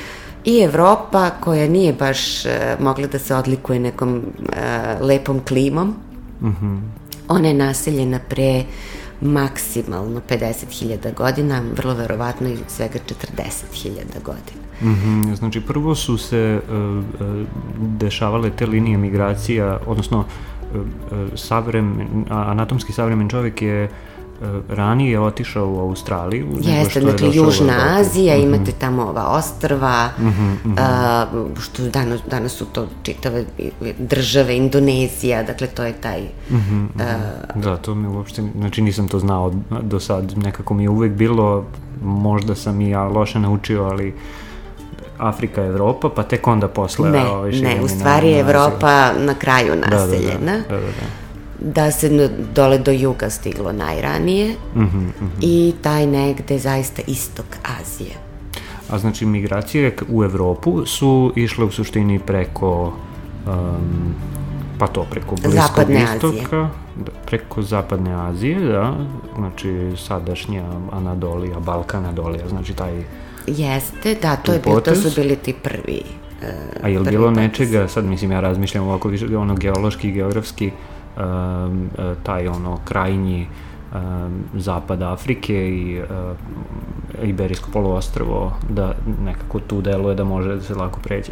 I Evropa, koja nije baš uh, mogla da se odlikuje nekom uh, lepom klimom, mm-hmm. ona je naseljena pre maksimalno pedeset hiljada godina, vrlo verovatno i svega četrdeset hiljada godina. Mm-hmm. Znači, prvo su se uh, uh, dešavale te linije migracija, odnosno uh, savremen, anatomski savremen čovjek je ranije otišao u Australiju. Jeste, dakle, Južna Azija, mm-hmm. imate tamo ova ostrva, mm-hmm, mm-hmm. Uh, što danas, danas su to čitave države, Indonezija, dakle, to je taj... Mm-hmm, uh, da, to mi uopšte, znači nisam to znao do sad, nekako mi je uvek bilo, možda sam i ja loše naučio, ali Afrika, Evropa, pa tek onda posle... Ne, ovaj, ne, u stvari je Evropa na kraju naseljena. Da, da, da, da, da. da se dole do juga stiglo najranije, mm-hmm, mm-hmm. i taj negde zaista istok Azije. A znači migracije u Evropu su išle u suštini preko um, pa to preko Bliskog Zapadne istoka, da, preko Zapadne Azije, da, znači sadašnja Anadolija, Balkan Anadolija, znači taj Jeste, da, to, je bilo, to su bili ti prvi uh, A je li bilo nečega, sad mislim ja razmišljam ovako više ono geološki, geografski, Um, taj ono krajnji um, zapad Afrike i uh, Iberijsko poluostrvo, da nekako tu deluje da može da se lako pređe.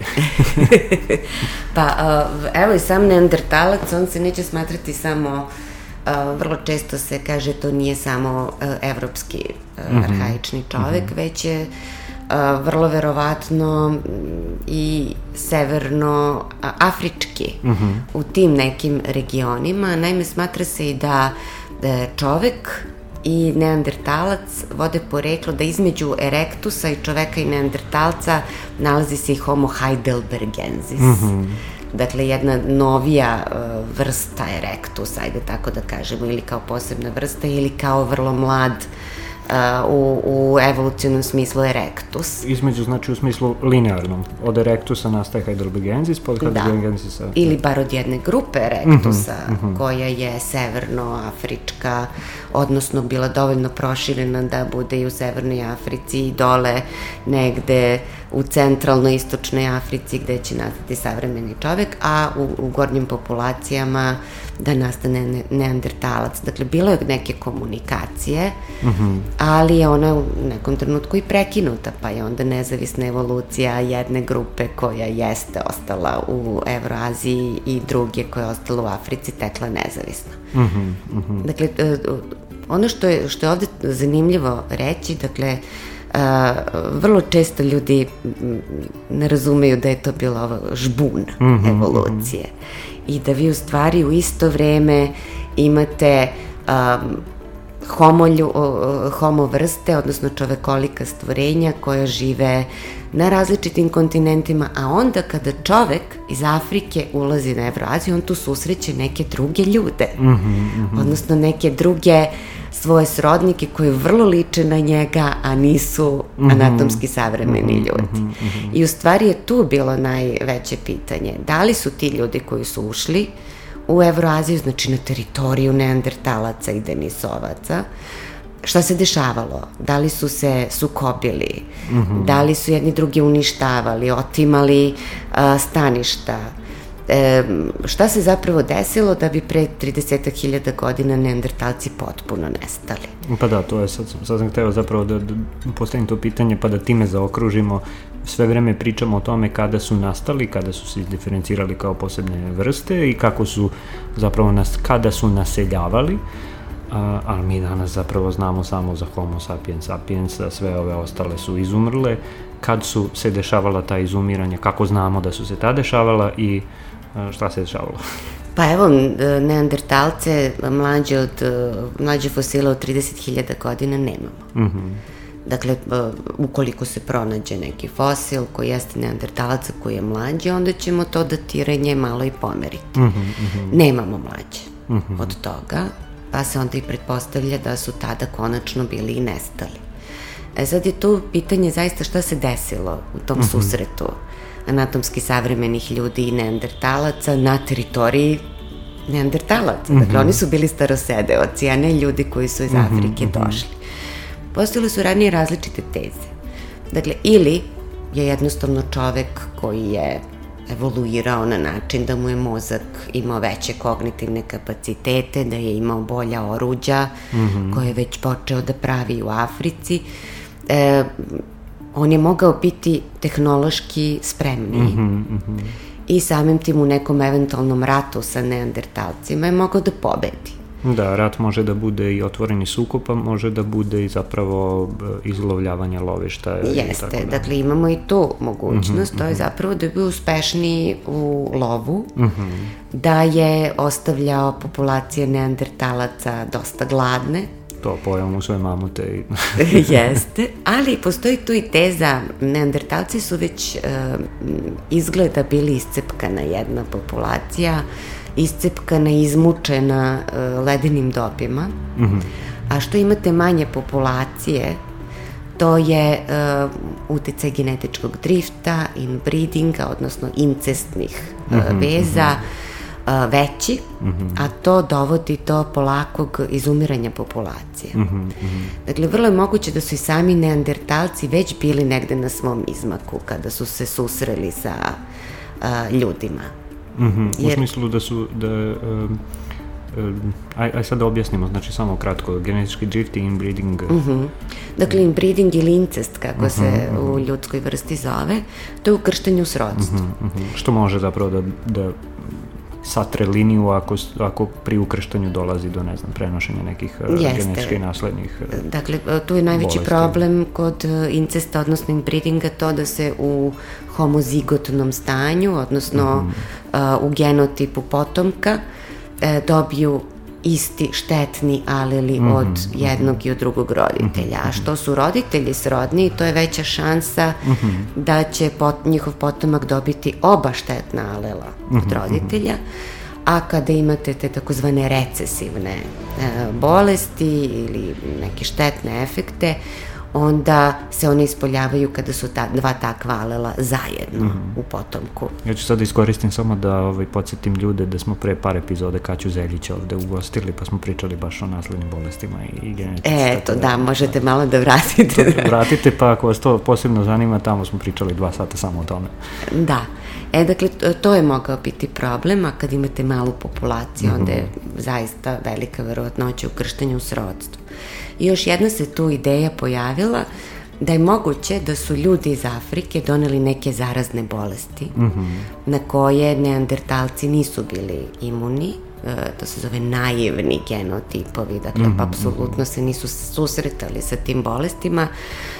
Pa uh, evo i sam neandertalac, on se neće smatrati samo, uh, vrlo često se kaže to nije samo uh, evropski uh, mm-hmm. arhaični čovek, mm-hmm. već je Uh, vrlo verovatno i severno uh, afrički, mm-hmm. u tim nekim regionima. Naime, smatra se i da, da čovek i neandertalac vode poreklo da između erektusa i čoveka i neandertalca nalazi se i Homo heidelbergensis. Mm-hmm. Dakle, jedna novija uh, vrsta erektusa, ajde tako da kažemo, ili kao posebna vrsta, ili kao vrlo mlad Uh, u, u evolucionom smislu erectus. Između, znači u smislu linearnom. Od erectusa nastaje heidelbergensis, pod heidelbergensisa... Da. Ili bar od jedne grupe erectusa, mm-hmm. koja je severnoafrička, odnosno bila dovoljno proširena da bude i u Severnoj Africi i dole negde u centralno-istočnoj Africi gde će nastati savremeni čovek, a u, u gornjim populacijama da nastane ne, neandertalac. Dakle, bilo je neke komunikacije, mm-hmm. ali je ona u nekom trenutku i prekinuta, pa je onda nezavisna evolucija jedne grupe koja jeste ostala u Evroaziji i druge koja je ostala u Africi tekla nezavisno. Mm-hmm. Mm-hmm. Dakle, ono što je, što je ovde zanimljivo reći, dakle, Uh, vrlo često ljudi ne razumeju da je to bila ova žbuna mm-hmm, evolucije mm-hmm. i da vi u stvari u isto vreme imate um, homolju, homo vrste, odnosno čovekolika stvorenja koja žive na različitim kontinentima, a onda kada čovek iz Afrike ulazi na Evroaziju, on tu susreće neke druge ljude, mm-hmm, mm-hmm. odnosno neke druge svoje srodnike koji vrlo liče na njega, a nisu mm-hmm. anatomski savremeni mm-hmm, ljudi. Mm-hmm. I u stvari je tu bilo najveće pitanje. Da li su ti ljudi koji su ušli u Evroaziju, znači na teritoriju neandertalaca i denisovaca, šta se dešavalo? Da li su se sukobili? Mm-hmm. Da li su jedni drugi uništavali, otimali a, staništa? E, šta se zapravo desilo da bi pre trideset hiljada godina neandertalci potpuno nestali? Pa da, to je, sad, sad sam hteo zapravo da, da postavim to pitanje pa da time zaokružimo. Sve vreme pričamo o tome kada su nastali, kada su se diferencirali kao posebne vrste i kako su zapravo nas, kada su naseljavali, a, ali mi danas zapravo znamo samo za Homo sapiens sapiens, a sve ove ostale su izumrle. Kad su se dešavala ta izumiranja, kako znamo da su se ta dešavala i a, šta se dešavalo? Pa evo, neandertalce mlađe od, mlađe fosile od trideset hiljada godina nemamo. Mhm. Dakle, ukoliko se pronađe neki fosil koji jeste neandertalaca koji je mlađi, onda ćemo to datiranje malo i pomeriti. Mm-hmm, mm-hmm. Nemamo mlađe mm-hmm. od toga, pa se onda i pretpostavlja da su tada konačno bili i nestali. E sad je tu pitanje zaista šta se desilo u tom mm-hmm. susretu anatomski savremenih ljudi i neandertalaca na teritoriji neandertalaca. Mm-hmm. Dakle, oni su bili starosedeoci, a ne ljudi koji su iz Afrike mm-hmm. došli. Postojale su ranije različite teze. Dakle, ili je jednostavno čovek koji je evoluirao na način da mu je mozak imao veće kognitivne kapacitete, da je imao bolja oruđa, mm-hmm. koje je već počeo da pravi u Africi. E, on je mogao biti tehnološki spremniji mm-hmm, mm-hmm. i samim tim u nekom eventualnom ratu sa neandertalcima je mogao da pobedi. Da, rat može da bude i otvoreni sukob, a može da bude i zapravo izlovljavanja lovišta. Jeste, tako da. Dakle imamo i tu mogućnost, mm-hmm, to je zapravo da je bio uspešniji u lovu, mm-hmm. da je ostavljao populacije neandertalaca dosta gladne. To pojao mu sve mamute. I... Jeste, ali postoji tu i teza, neandertalci su već uh, izgleda bili iscepkana jedna populacija, iscepkana, izmučena uh, ledenim dobima, mm-hmm. a što imate manje populacije, to je uh, uticaj genetičkog drifta, inbreedinga, odnosno incestnih uh, mm-hmm, veza, mm-hmm. uh, veći, mm-hmm. a to dovodi do polakog izumiranja populacije. Mm-hmm, mm-hmm. Dakle, vrlo je moguće da su i sami neandertalci već bili negde na svom izmaku kada su se susreli sa uh, ljudima. Mm-hmm. Jer... U smislu da su, da, um, um, aj, aj sad da objasnimo, znači samo kratko, genetički drift i inbreeding. Mm-hmm. Dakle, inbreeding ili incest, kako mm-hmm, se mm-hmm. u ljudskoj vrsti zove, to je ukrštanje u srodstvu. Mm-hmm, mm-hmm. Što može zapravo da, da satre liniju ako, ako pri ukrštanju dolazi do, ne znam, prenošenja nekih Jeste. genetičkih naslednih Dakle, tu je najveći bolesti. Problem kod incesta, odnosno inbreedinga, to da se u homozigotnom stanju, odnosno mm-hmm. uh, u genotipu potomka, uh, dobiju isti štetni aleli mm-hmm. od jednog i od drugog roditelja. Mm-hmm. A što su roditelji srodni, to je veća šansa mm-hmm. da će pot, njihov potomak dobiti oba štetna alela mm-hmm. od roditelja. A kada imate te takozvane recesivne e, bolesti ili neke štetne efekte, onda se one ispoljavaju kada su ta, dva takva alela zajedno mm-hmm. u potomku. Ja ću sad iskoristim samo da ovaj, podsjetim ljude da smo pre par epizode Kaću Zeljića ovde ugostili, pa smo pričali baš o naslednim bolestima i genetici. Eto, da, da, možete da, malo da vratite. Da, vratite, pa ako vas to posebno zanima, tamo smo pričali dva sata samo o tome. Da. E, dakle, to je mogao biti problem, a kad imate malu populaciju, mm-hmm. onda je zaista velika verovatnoća ukrštanja u srodstvu. I još jedna se tu ideja pojavila da je moguće da su ljudi iz Afrike doneli neke zarazne bolesti mm-hmm. na koje neandertalci nisu bili imuni, e, to se zove naivni genotipovi, dakle, mm-hmm. apsolutno se nisu susretali sa tim bolestima.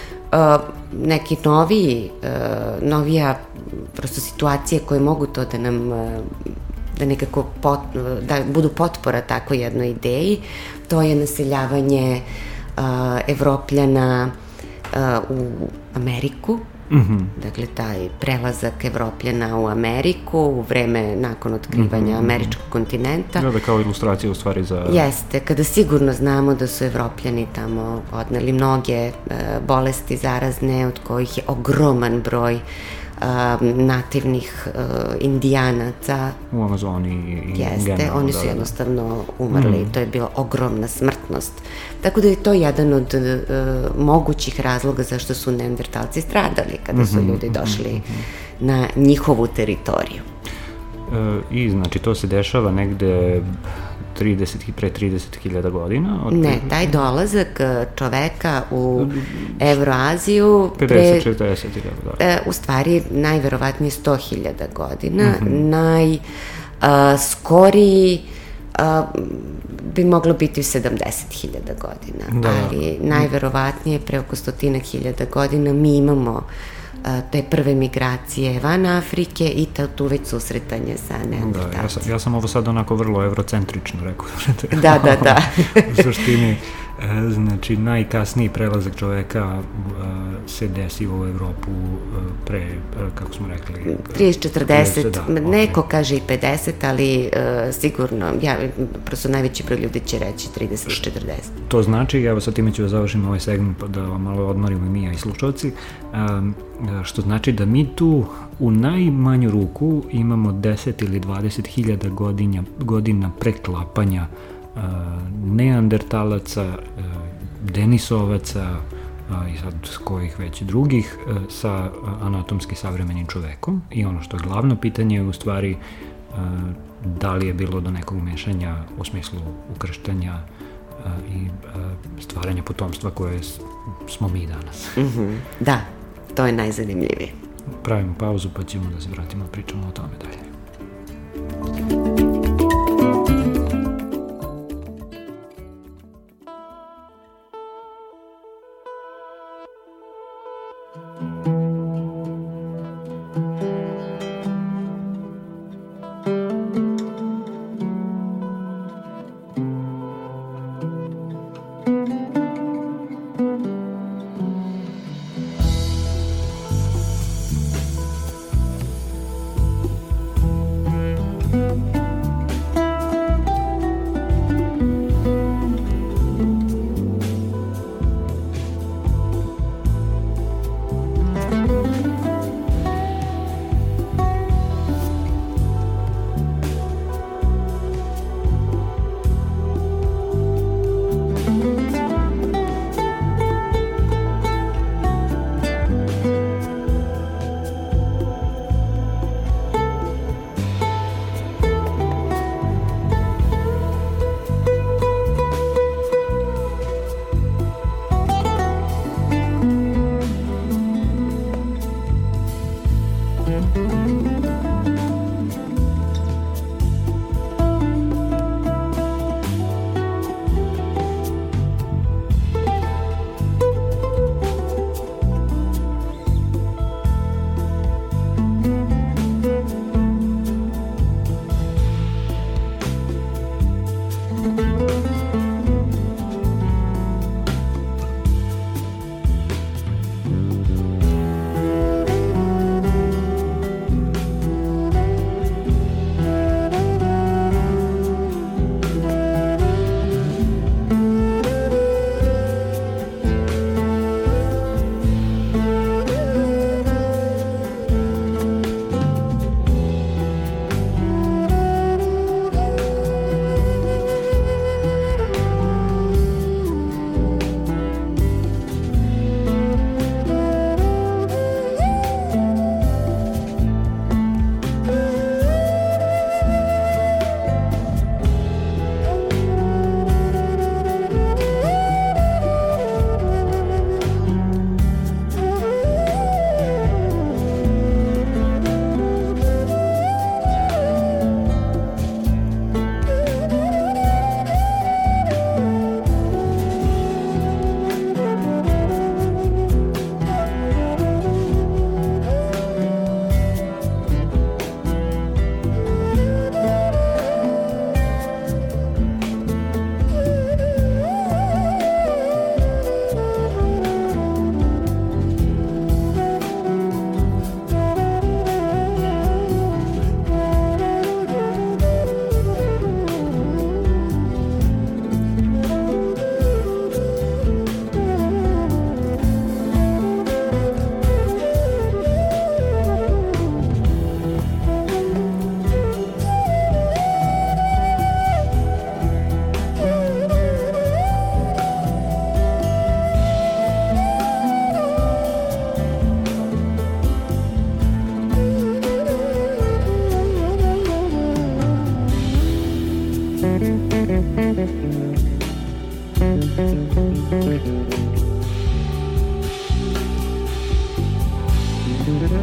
Uh, neki noviji, uh, novija prosto situacije koje mogu to da nam uh, da nekako pot, da budu potpora tako jednoj ideji to je naseljavanje uh, Evropljana uh, u Ameriku. Mm-hmm. Dakle, taj prelazak Evropljana u Ameriku u vreme nakon otkrivanja mm-hmm. američkog kontinenta. Da, da, kao ilustracija u stvari za... Jeste, kada sigurno znamo da su Evropljani tamo odneli mnoge uh, bolesti zarazne, od kojih je ogroman broj uh, nativnih uh, indijanaca. U Amazoni i Jeste, generalno, oni su da, jednostavno umrli, mm. to je bila ogromna smrtnost. Tako da je to jedan od uh, mogućih razloga zašto su neandertalci stradali kada su mm-hmm, ljudi došli mm-hmm. na njihovu teritoriju. E, I znači to se dešava negde trideset, pre trideset hiljada godina? Od... Ne, taj dolazak čoveka u Evroaziju pedeset četrdeset hiljada, da. E, u stvari najverovatnije sto hiljada godina, mm-hmm. najskoriji bi moglo biti u sedamdeset hiljada godina, da. Ali najverovatnije pre oko stotina hiljada godina mi imamo te prve migracije van Afrike i tu već susretanje sa neandertalcima. Da, ja sam, ja sam ovo sad onako vrlo evrocentrično rekao. Da, da, da. U suštini, znači, najkasniji prelazak čoveka se desio u Evropu pre, kako smo rekli... trideset četrdeset, da, neko okay. kaže i pedeset, ali uh, sigurno, ja, prosto najveći broj ljudi će reći trideset četrdeset. To znači, evo sad time ću da završim ovaj segment, pa da vam malo odmorimo i mi, a i slušalci, um, što znači da mi tu u najmanju ruku imamo deset ili dvadeset hiljada godina, godina preklapanja uh, neandertalaca, uh, denisovaca uh, i sad kojih već drugih uh, sa uh, anatomski savremenim čovekom. I ono što je glavno pitanje je u stvari uh, da li je bilo do nekog mešanja u smislu ukrštanja uh, i uh, stvaranja potomstva koje smo mi danas. Mm-hmm. Da, to je najzanimljivije. Pravimo pauzu pa ćemo da se vratimo i pričamo o tome dalje.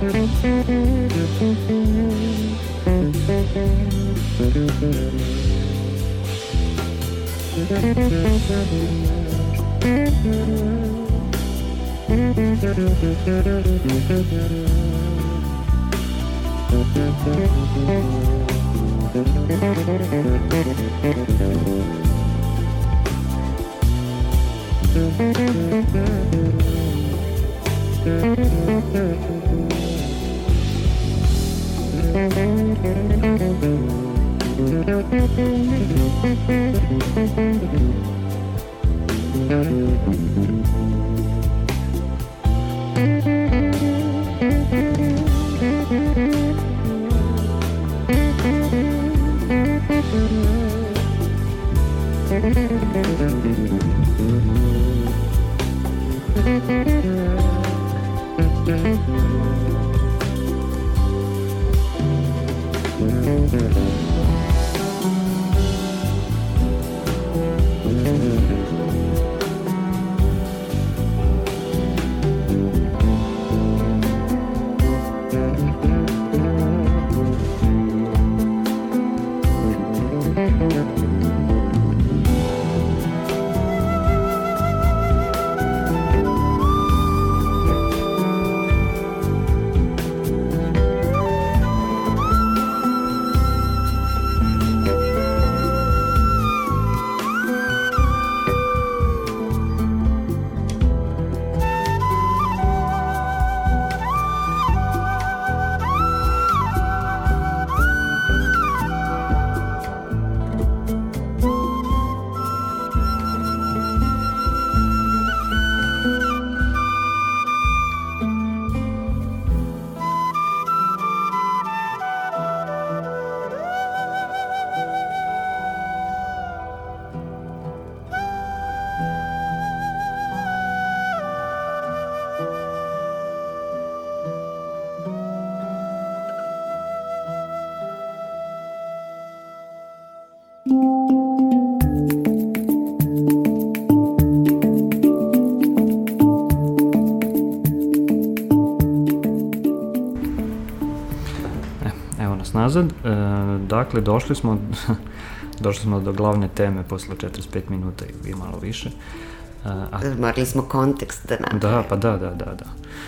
Nazad. E, dakle, došli smo došli smo do glavne teme posle četrdeset pet minuta i malo više. E, a... Morali smo kontekst da napravimo. Da, pa da, da, da, da.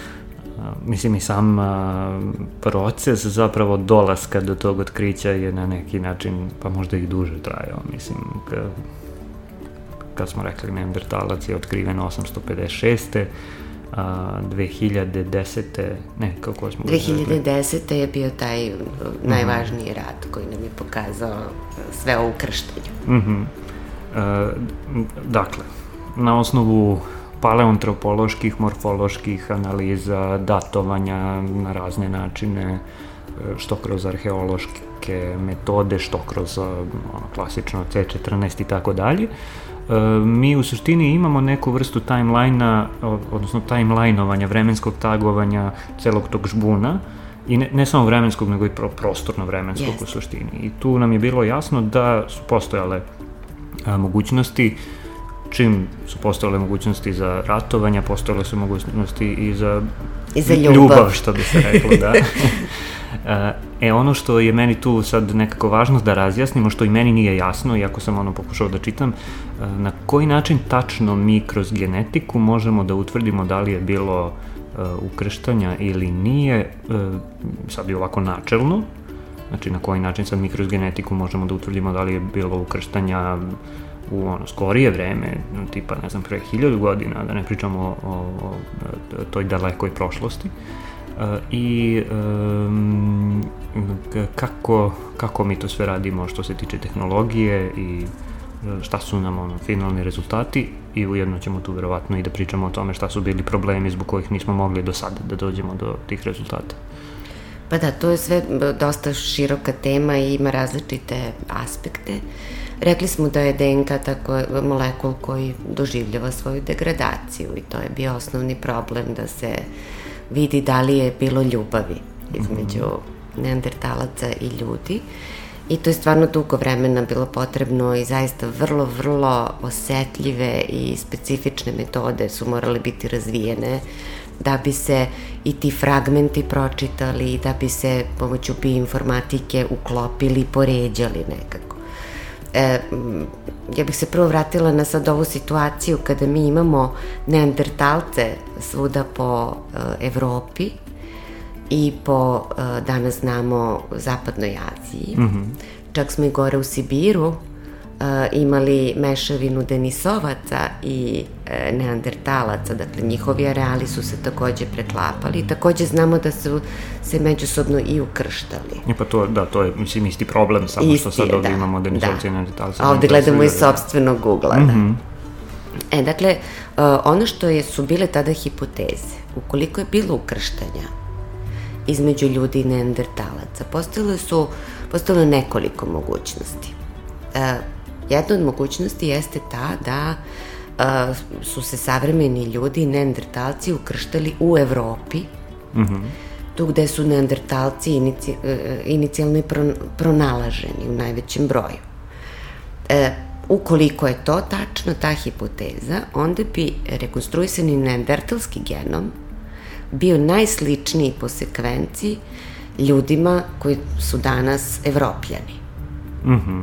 A, mislim i sam a, proces zapravo dolaska do tog otkrića je na neki način, pa možda i duže trajao. Mislim, ka, kad smo rekli Neandertalac je otkriven osamsto pedeset šeste a dve hiljade desete ne, kako smo... dve hiljade desete je bio taj najvažniji rat koji nam je pokazao sve o ukrštanju. Uh-huh. E, dakle, na osnovu paleoantropoloških, morfoloških analiza, datovanja na razne načine, što kroz arheološke metode, što kroz ono, klasično ce četrnaest i tako dalje, mi u suštini imamo neku vrstu timeline-a, odnosno timeline-ovanja, vremenskog tagovanja celog tog žbuna, i ne, ne samo vremenskog, nego i pro, prostorno-vremenskog yes. u suštini. I tu nam je bilo jasno da su postojale a, mogućnosti, čim su postojale mogućnosti za ratovanja, postojale su mogućnosti i za, I za ljubav. ljubav, što bi se reklo, da. E, ono što je meni tu sad nekako važno da razjasnimo, što i meni nije jasno, iako sam ono pokušao da čitam, na koji način tačno mi kroz genetiku možemo da utvrdimo da li je bilo uh, ukrštanja ili nije, uh, sad je ovako načelno, znači na koji način sad mi kroz genetiku možemo da utvrdimo da li je bilo ukrštanja u ono skorije vreme, tipa ne znam, pre hiljadu godina, da ne pričamo o, o, o toj dalekoj prošlosti. Uh, i um, kako, kako mi to sve radimo što se tiče tehnologije i šta su nam ono, finalni rezultati, i ujedno ćemo tu verovatno i da pričamo o tome šta su bili problemi zbog kojih nismo mogli do sada da dođemo do tih rezultata. Pa da, to je sve dosta široka tema i ima različite aspekte. Rekli smo da je de en ka tako molekul koji doživljava svoju degradaciju i to je bio osnovni problem, da se vidi da li je bilo ljubavi između mm-hmm. neandertalaca i ljudi. I to je stvarno dugo vremena bilo potrebno i zaista vrlo, vrlo osetljive i specifične metode su morale biti razvijene da bi se i ti fragmenti pročitali, da bi se pomoću bioinformatike uklopili i poređali nekako. E, ja bih se prvo vratila na sad ovu situaciju kada mi imamo neandertalce svuda po e, Evropi i po, e, danas znamo, zapadnoj Aziji. Mm-hmm. Čak smo i gore u Sibiru Uh, imali mešavinu denisovaca i e, neandertalaca, dakle njihovi areali su se takođe preklapali i takođe znamo da su se međusobno i ukrštali. E pa to, da, to je, mislim, isti problem, samo isti što sad ovde da, imamo denisovce da. i neandertalce. A ovde gledamo iz sopstvenog ugla, mm-hmm. da. E, dakle, uh, ono što je, su bile tada hipoteze, ukoliko je bilo ukrštanja između ljudi i neandertalaca, postojale su, postojalo nekoliko mogućnosti. Uh, Jedna od mogućnosti jeste ta da uh, su se savremeni ljudi i neandertalci ukrštali u Evropi, mm-hmm. tu gde su neandertalci inici, uh, inicijalno pro, pronalaženi u najvećem broju. Uh, ukoliko je to tačno, ta hipoteza, onda bi rekonstruisani neandertalski genom bio najsličniji po sekvenciji ljudima koji su danas Evropljani. Mhm.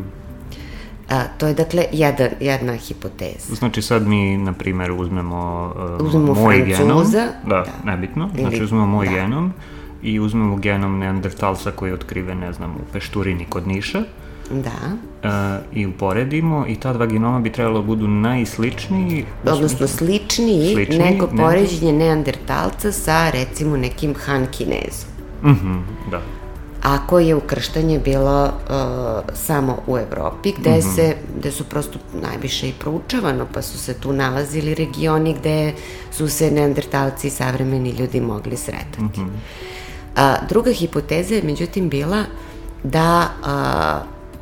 A, to je, dakle, jedan, jedna hipoteza. Znači, sad mi, na primjer, uzmemo, uh, uzmemo moj Francuza, genom, da, da, nebitno, ili, znači uzmemo moj da. genom i uzmemo genom neandertalca koji je otkriven, ne znam, u Pešturini kod Niša. Da. Uh, I uporedimo i ta dva genoma bi trebalo da budu najsličniji. Odnosno sličniji, sličniji nego poređenje ne... neandertalca sa, recimo, nekim Han Kinezom. Mhm, da. Ako je ukrštanje bilo uh, samo u Evropi, gde, mm-hmm. se, gde su prosto najviše i proučavano, pa su se tu nalazili regioni gde su se neandertalci i savremeni ljudi mogli sretati. Mm-hmm. A, druga hipoteza je međutim bila da a,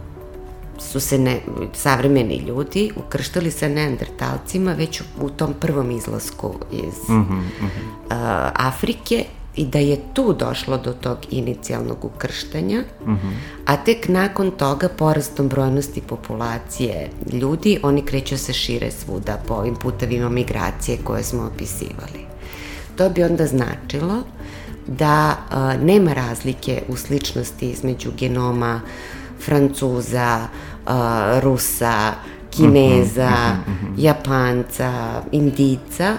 su se ne, savremeni ljudi ukrštali sa neandertalcima već u, u tom prvom izlasku iz mm-hmm, mm-hmm. A, Afrike, i da je tu došlo do tog inicijalnog ukrštanja, mm-hmm. a tek nakon toga porastom brojnosti populacije ljudi, oni kreću se šire svuda po ovim putevima migracije koje smo opisivali. To bi onda značilo da a, nema razlike u sličnosti između genoma Francuza, a, Rusa, Kineza, mm-hmm. Japanca, Indica,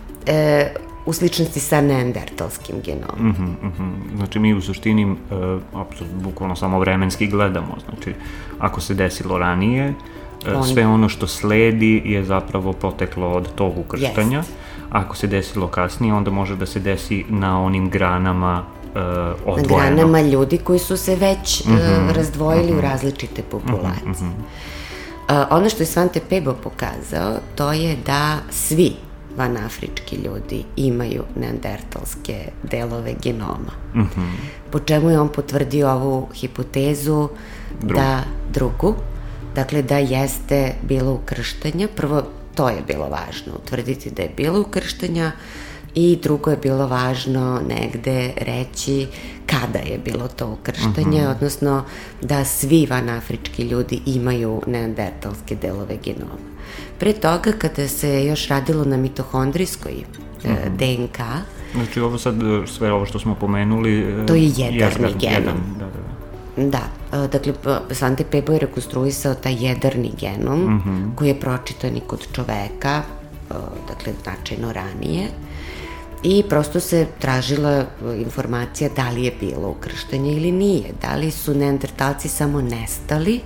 e, u sličnosti sa neandertalskim genomom. Mm-hmm, mm-hmm. Znači, mi u suštini, e, apsolutno, bukvalno samo vremenski gledamo. Znači, ako se desilo ranije, e, On... sve ono što sledi je zapravo poteklo od tog ukrštanja. Yes. Ako se desilo kasnije, onda može da se desi na onim granama e, odvojeno. Na granama ljudi koji su se već mm-hmm, e, razdvojili mm-hmm. u različite populacije. Mm-hmm. E, ono što je Svante Pebo pokazao, to je da svi vanafrički ljudi imaju neandertalske delove genoma. Mm-hmm. Po čemu je on potvrdio ovu hipotezu Drugu. da drugu, dakle da jeste bilo ukrštanja. Prvo, to je bilo važno, utvrditi da je bilo ukrštanja, i drugo je bilo važno negde reći kada je bilo to ukrštanje, mm-hmm. odnosno da svi vanafrički ljudi imaju neandertalske delove genoma. Pre toga, kada se još radilo na mitohondrijskoj mm-hmm. D N K... Znači, ovo sad, sve ovo što smo pomenuli... To je jedarni genom. Jedan, da, da, da. Da, dakle, Svante Pebo je rekonstruisao taj jedarni genom, mm-hmm. koji je pročitan i kod čoveka, dakle, značajno ranije, i prosto se tražila informacija da li je bilo ukrštanje ili nije, da li su neandertalci samo nestali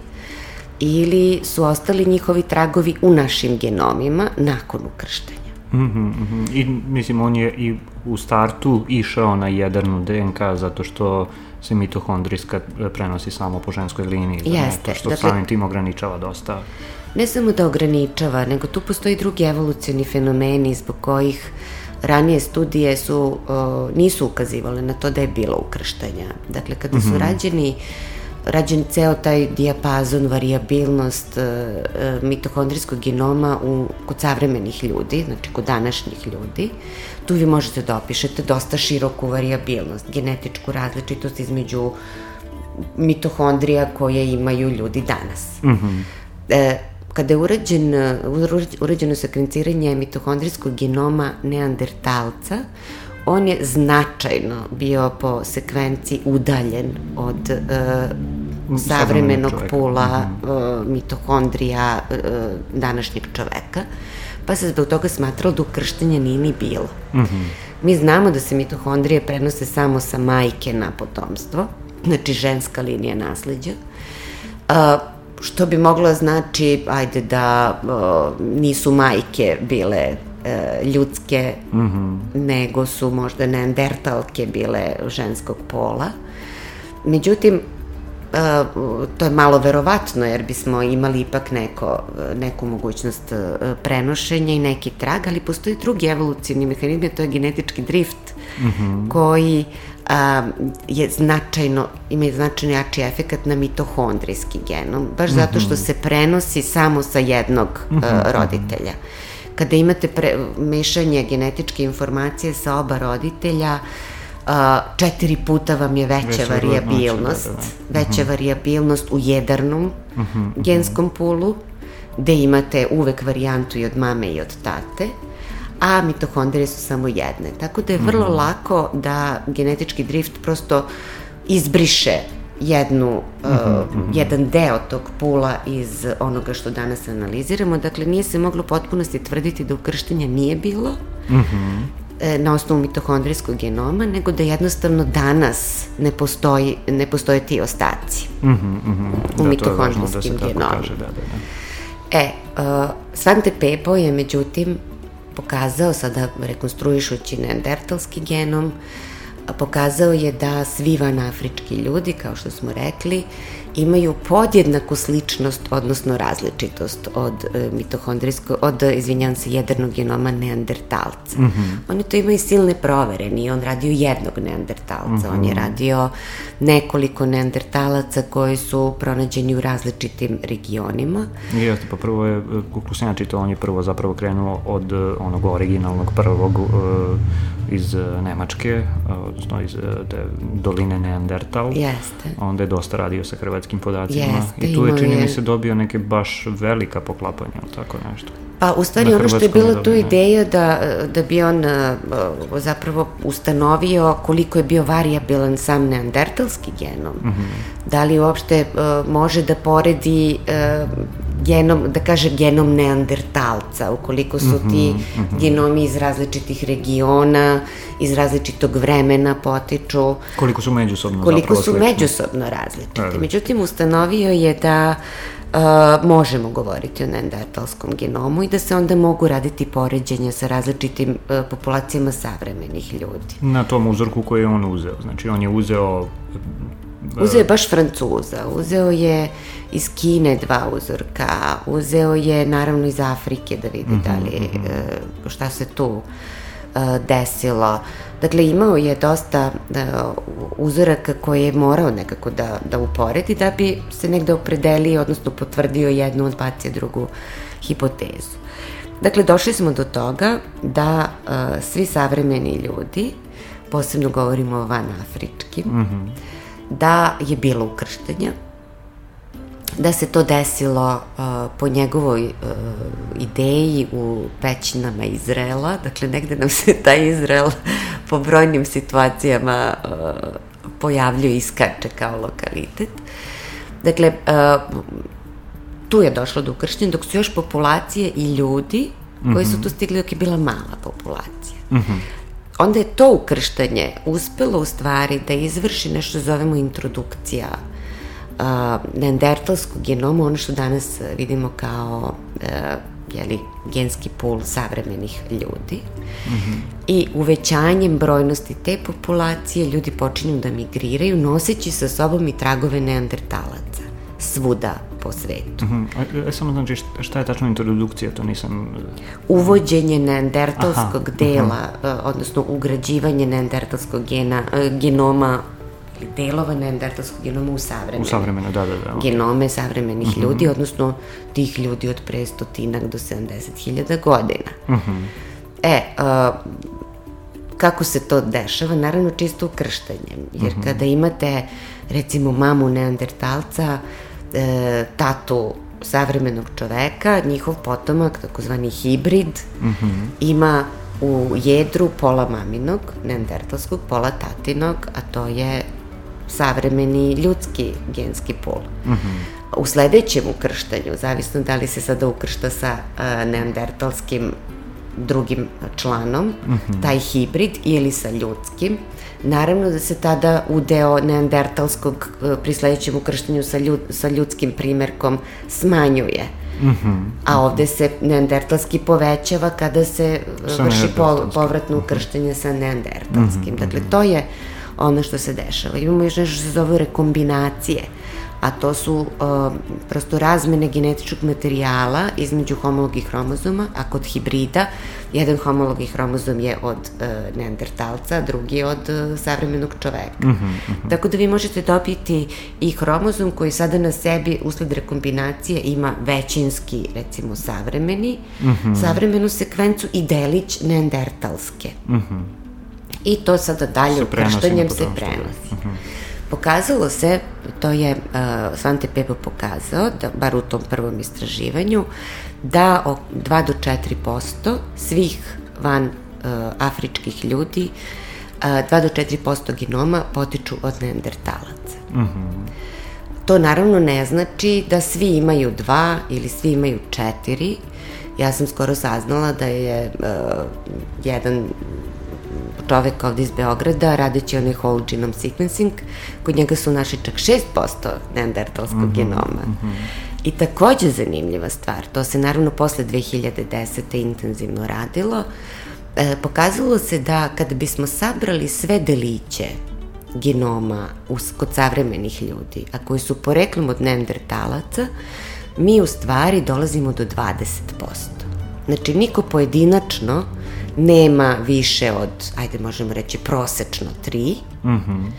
ili su ostali njihovi tragovi u našim genomima nakon ukrštanja. Mm-hmm, mm-hmm. I mislim, on je i u startu išao na jedarnu D N K zato što se mitohondrijska prenosi samo po ženskoj liniji. Jeste. Što dakle, samim tim ograničava dosta. Ne samo da ograničava, nego tu postoji drugi evolucioni fenomeni zbog kojih ranije studije su, o, nisu ukazivale na to da je bilo ukrštanja. Dakle, kada mm-hmm. su rađeni rađen ceo taj dijapazon, variabilnost e, e, mitohondrijskog genoma u, kod savremenih ljudi, znači kod današnjih ljudi, tu vi možete da opišete dosta široku variabilnost, genetičku različitost između mitohondrija koje imaju ljudi danas. Mm-hmm. E, kada je urađen, urađeno sekvenciranje mitohondrijskog genoma neandertalca, on je značajno bio po sekvenciji udaljen od uh, savremenog pula, mm -hmm. uh, mitohondrija uh, današnjeg čoveka, pa se zbog toga smatralo da ukrštanja nije ni bilo. Mm -hmm. Mi znamo da se mitohondrije prenose samo sa majke na potomstvo, znači ženska linija nasleđa, uh, što bi moglo znači, ajde da uh, nisu majke bile uh, ljudske, mm-hmm. nego su možda neandertalke bile ženskog pola. Međutim, uh, to je malo verovatno, jer bismo imali ipak neko, neku mogućnost uh, prenošenja i neki trag, ali postoji drugi evolucijni mehanizm, to je genetički drift, mm-hmm. koji a, je značajno, ima značajno jači efekat na mitohondrijski genom, baš mm-hmm. zato što se prenosi samo sa jednog mm-hmm. a, roditelja. Kada imate pre, mešanje genetičke informacije sa oba roditelja, a, četiri puta vam je veća, veća variabilnost, da, da, da. veća mm-hmm. variabilnost u jedarnom mm-hmm. genskom pulu, gde imate uvek varijantu i od mame i od tate, a mitohondrije su samo jedne. Tako da je vrlo mm-hmm. lako da genetički drift prosto izbriše jednu, mm-hmm. uh, jedan deo tog pula iz onoga što danas analiziramo. Dakle, nije se moglo potpunosti tvrditi da ukrštenja nije bilo mm-hmm. na osnovu mitohondrijskog genoma, nego da jednostavno danas ne postoji, ne postoje ti ostaci mm-hmm. u da, mitohondrijskim da genomima. Kaže, da, da, da. E, uh, Svante Pebo je međutim pokazao, sada rekonstruišući neandertalski genom, pokazao je da svi vanafrički ljudi, kao što smo rekli, imaju podjednaku sličnost, odnosno različitost od e, mitohondrijskog, od, izvinjam se, jedarnog genoma neandertalca. Mm-hmm. Oni to imaju silne provere, nije on radio jednog neandertalca, mm-hmm. on je radio nekoliko neandertalaca koji su pronađeni u različitim regionima. Jeste, pa prvo je, kako sam ja čitao, on je prvo zapravo krenuo od onog originalnog prvog uh, iz Nemačke, odnosno iz te doline Neandertal. Jeste. Onda je dosta radio sa hrvatskim podacima. Jeste, i tu je, čini mi se, dobio neke baš velika poklapanja, ili tako nešto. Pa, u stvari, ono što je bila tu ideja da, da bi on uh, zapravo ustanovio koliko je bio variabilan sam neandertalski genom. Mm-hmm. Da li uopšte uh, može da poredi uh, genom, da kaže genom neandertalca, ukoliko su mm-hmm, ti mm-hmm. genomi iz različitih regiona, iz različitog vremena potiču. Koliko su međusobno koliko zapravo su međusobno različiti. E. Međutim, ustanovio je da Uh, možemo govoriti o neandertalskom genomu i da se onda mogu raditi poređenja sa različitim uh, populacijama savremenih ljudi. Na tom uzorku koji je on uzeo, znači on je uzeo... Uh, uzeo je baš Francuza, uzeo je iz Kine dva uzorka, uzeo je naravno iz Afrike da vidi mm-hmm, da li, uh, šta se tu uh, desilo. Dakle, imao je dosta uh, uzoraka koje je morao nekako da, da uporedi da bi se negde opredelio, odnosno potvrdio jednu, odbacio drugu hipotezu. Dakle, došli smo do toga da uh, svi savremeni ljudi, posebno govorimo o vanafričkim, mm-hmm. da je bilo ukrštenja, da se to desilo uh, po njegovoj uh, ideji u pećinama Izraela, dakle negde nam se taj Izrael po brojnim situacijama uh, pojavljuje i iskače kao lokalitet. Dakle, uh, tu je došlo do ukrštenja, dok su još populacije i ljudi mm-hmm. koji su tu stigli dok je bila mala populacija. Mm-hmm. Onda je to ukrštanje uspelo u stvari da izvrši nešto što zovemo introdukcija Uh, neandertalskog genoma, ono što danas vidimo kao uh, jeli, genski pul savremenih ljudi. Mm-hmm. I uvećanjem brojnosti te populacije ljudi počinju da migriraju noseći sa sobom i tragove neandertalaca svuda po svetu. Mm-hmm. A, a, samo znači šta je tačno introdukcija, to nisam... Uvođenje neandertalskog Aha. dela, uh-huh. uh, odnosno ugrađivanje neandertalskog gena, uh, genoma delova neandertalskog genoma u savremene, u savremene da, da, da, okay. genome savremenih mm-hmm. ljudi, odnosno tih ljudi od pre stotinak do sedamdeset hiljada godina. Mm-hmm. E, uh, kako se to dešava? Naravno čisto ukrštanjem, jer mm-hmm. kada imate recimo mamu neandertalca, e, tatu savremenog čoveka, njihov potomak, takozvani hibrid, mm-hmm. ima u jedru pola maminog, neandertalskog, pola tatinog, a to je savremeni ljudski genski pol. Mm-hmm. U sledećem ukrštanju, zavisno da li se sada ukršta sa uh, neandertalskim drugim članom, mm-hmm. taj hibrid, ili sa ljudskim, naravno da se tada udeo neandertalskog uh, pri sledećem ukrštanju sa, ljud, sa ljudskim primerkom smanjuje. Mm-hmm. A ovde se neandertalski povećava kada se uh, vrši po, povratno ukrštanje sa neandertalskim. Mm-hmm. Dakle, to je ono što se dešava. Imamo još nešto što se zove rekombinacije, a to su uh, prosto razmene genetičkog materijala između homologih hromozoma, a kod hibrida jedan homologi hromozom je od uh, neandertalca, a drugi od uh, savremenog čoveka. Mm-hmm, mm-hmm. Tako da vi možete dobiti i hromozom koji sada na sebi usled rekombinacije ima većinski, recimo, savremeni, mm-hmm. savremenu sekvencu i delić neandertalske. Mm-hmm. I to sada dalje ukrštanjem se prenosi. Uh-huh. Pokazalo se, to je uh, Svante Pebo pokazao, da, bar u tom prvom istraživanju, da o dva do četiri posto svih van uh, afričkih ljudi, uh, dva do četiri posto genoma potiču od neandertalaca. Uh-huh. To naravno ne znači da svi imaju dva ili svi imaju četiri. Ja sam skoro saznala da je uh, jedan čovek ovde iz Beograda, radeći onaj whole genome sequencing, kod njega su našli čak šest posto neandertalskog mm-hmm, genoma. Mm-hmm. I takođe zanimljiva stvar, to se naravno posle dve hiljade desete intenzivno radilo, e, pokazalo se da kada bismo sabrali sve deliće genoma us, kod savremenih ljudi, a koji su poreklom od neandertalaca, mi u stvari dolazimo do dvadeset posto. Znači, niko pojedinačno nema više od, ajde možemo reći, prosečno tri, mm-hmm.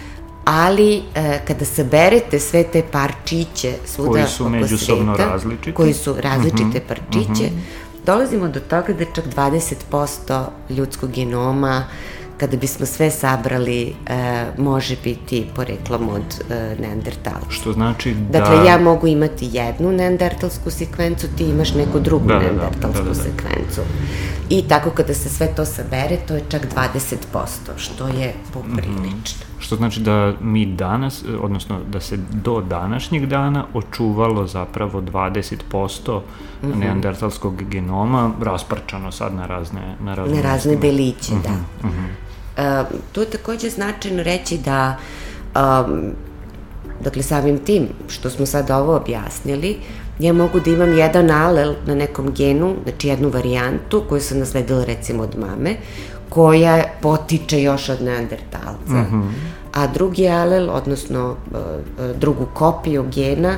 ali e, kada saberete sve te parčiće svuda koji su međusobno sveta, različiti, koji su različite mm-hmm. parčiće, mm-hmm. dolazimo do toga da čak dvadeset posto ljudskog genoma, kada bismo sve sabrali, e, može biti poreklom od e, neandertala. Što znači da... Dakle, ja mogu imati jednu neandertalsku sekvencu, ti imaš neku drugu da, neandertalsku da, da, da, da. sekvencu. I tako kada se sve to sabere, to je čak dvadeset posto, što je poprilično. Mm-hmm. Što znači da mi danas, odnosno da se do današnjeg dana očuvalo zapravo dvadeset posto mm-hmm. neandertalskog genoma, rasparčano sad na razne na razne, na razne deliće, mm-hmm. da. Mm-hmm. Uh, tu je takođe značajno reći da um, dakle, samim tim što smo sad ovo objasnili, ja mogu da imam jedan alel na nekom genu, znači jednu varijantu koju sam nasledila recimo od mame, koja potiče još od neandertalca, mm-hmm. a drugi alel, odnosno uh, drugu kopiju gena,